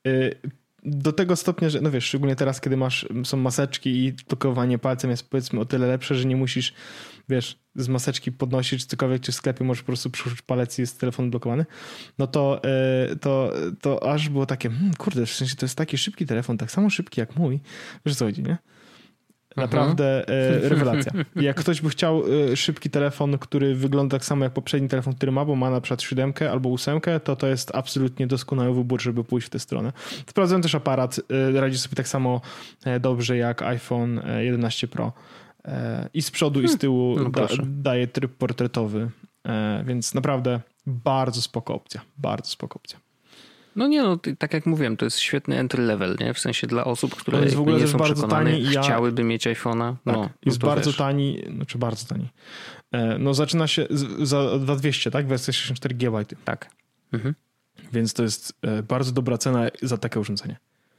Do tego stopnia, że no wiesz, szczególnie teraz, kiedy masz, są maseczki i blokowanie palcem jest powiedzmy o tyle lepsze, że nie musisz, wiesz, z maseczki podnosić czy cokolwiek, czy w sklepie możesz po prostu przyłożyć palec i jest telefon blokowany, no to, to, to aż było takie, hmm, kurde, w sensie to jest taki szybki telefon, tak samo szybki jak mój, wiesz co chodzi, nie? Naprawdę e, rewelacja. Jak ktoś by chciał e, szybki telefon, który wygląda tak samo jak poprzedni telefon, który ma, bo ma na przykład siódemkę albo ósemkę, to to jest absolutnie doskonały wybór, żeby pójść w tę stronę. Sprawdzałem też aparat, e, radzi sobie tak samo e, dobrze jak iPhone jedenaście Pro. E, I z przodu hmm. i z tyłu no da, daje tryb portretowy, e, więc naprawdę bardzo spoko opcja. Bardzo spoko opcja. No nie, no tak jak mówiłem, to jest świetny entry level, nie? W sensie dla osób, które jest w ogóle nie są bardzo przekonane, tani i ja... chciałyby mieć iPhone'a. Tak, no, jest no bardzo wiesz. tani, znaczy bardzo tani. No zaczyna się za dwa tysiące dwieście, tak? Wersja sześćdziesiąt cztery gigabajty. Tak. Mhm. Więc to jest bardzo dobra cena za takie urządzenie.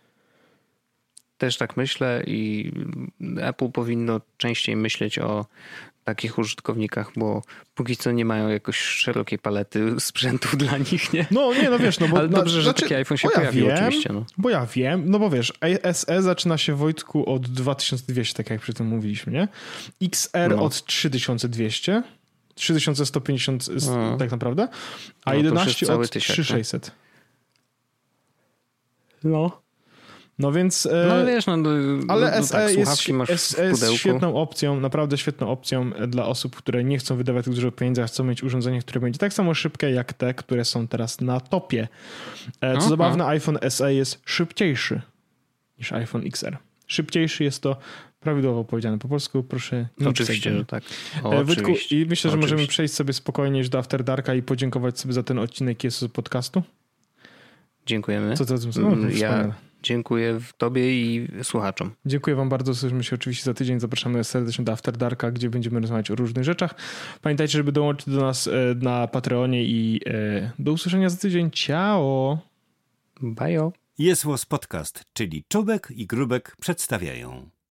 Też tak myślę i Apple powinno częściej myśleć o takich użytkownikach, bo póki co nie mają jakoś szerokiej palety sprzętów dla nich, nie? No nie, no wiesz, no bo... Ale dobrze, że znaczy, taki iPhone się ja pojawił wiem, oczywiście. No. Bo ja wiem, no bo wiesz, S E zaczyna się, Wojtku, od dwa tysiące dwieście, tak jak przy tym mówiliśmy, nie? X R no. od trzy tysiące dwieście, trzy tysiące sto pięćdziesiąt no. tak naprawdę, a no, jedenaście od trzy tysiące sześćset. No. No więc... No wiesz, no, no ale no, S E tak, jest, S E jest świetną opcją, naprawdę świetną opcją dla osób, które nie chcą wydawać tak dużo pieniędzy, a chcą mieć urządzenie, które będzie tak samo szybkie jak te, które są teraz na topie. Co Aha. zabawne, iPhone S E jest szybciejszy niż iPhone X R. Szybciejszy jest to prawidłowo powiedziane po polsku, proszę nie Oczywiście, że tak. O, Wojtku, i myślę, że oczywiście. możemy przejść sobie spokojnie już do After Darka i podziękować sobie za ten odcinek jest podcastu. Dziękujemy. Co to no, ja dziękuję tobie i słuchaczom. Dziękuję wam bardzo. Słyszymy się oczywiście za tydzień. Zapraszamy serdecznie do After Darka, gdzie będziemy rozmawiać o różnych rzeczach. Pamiętajcie, żeby dołączyć do nas na Patreonie i do usłyszenia za tydzień. Ciao! Bajo! Jest Podcast, czyli Czubek i Grubek przedstawiają.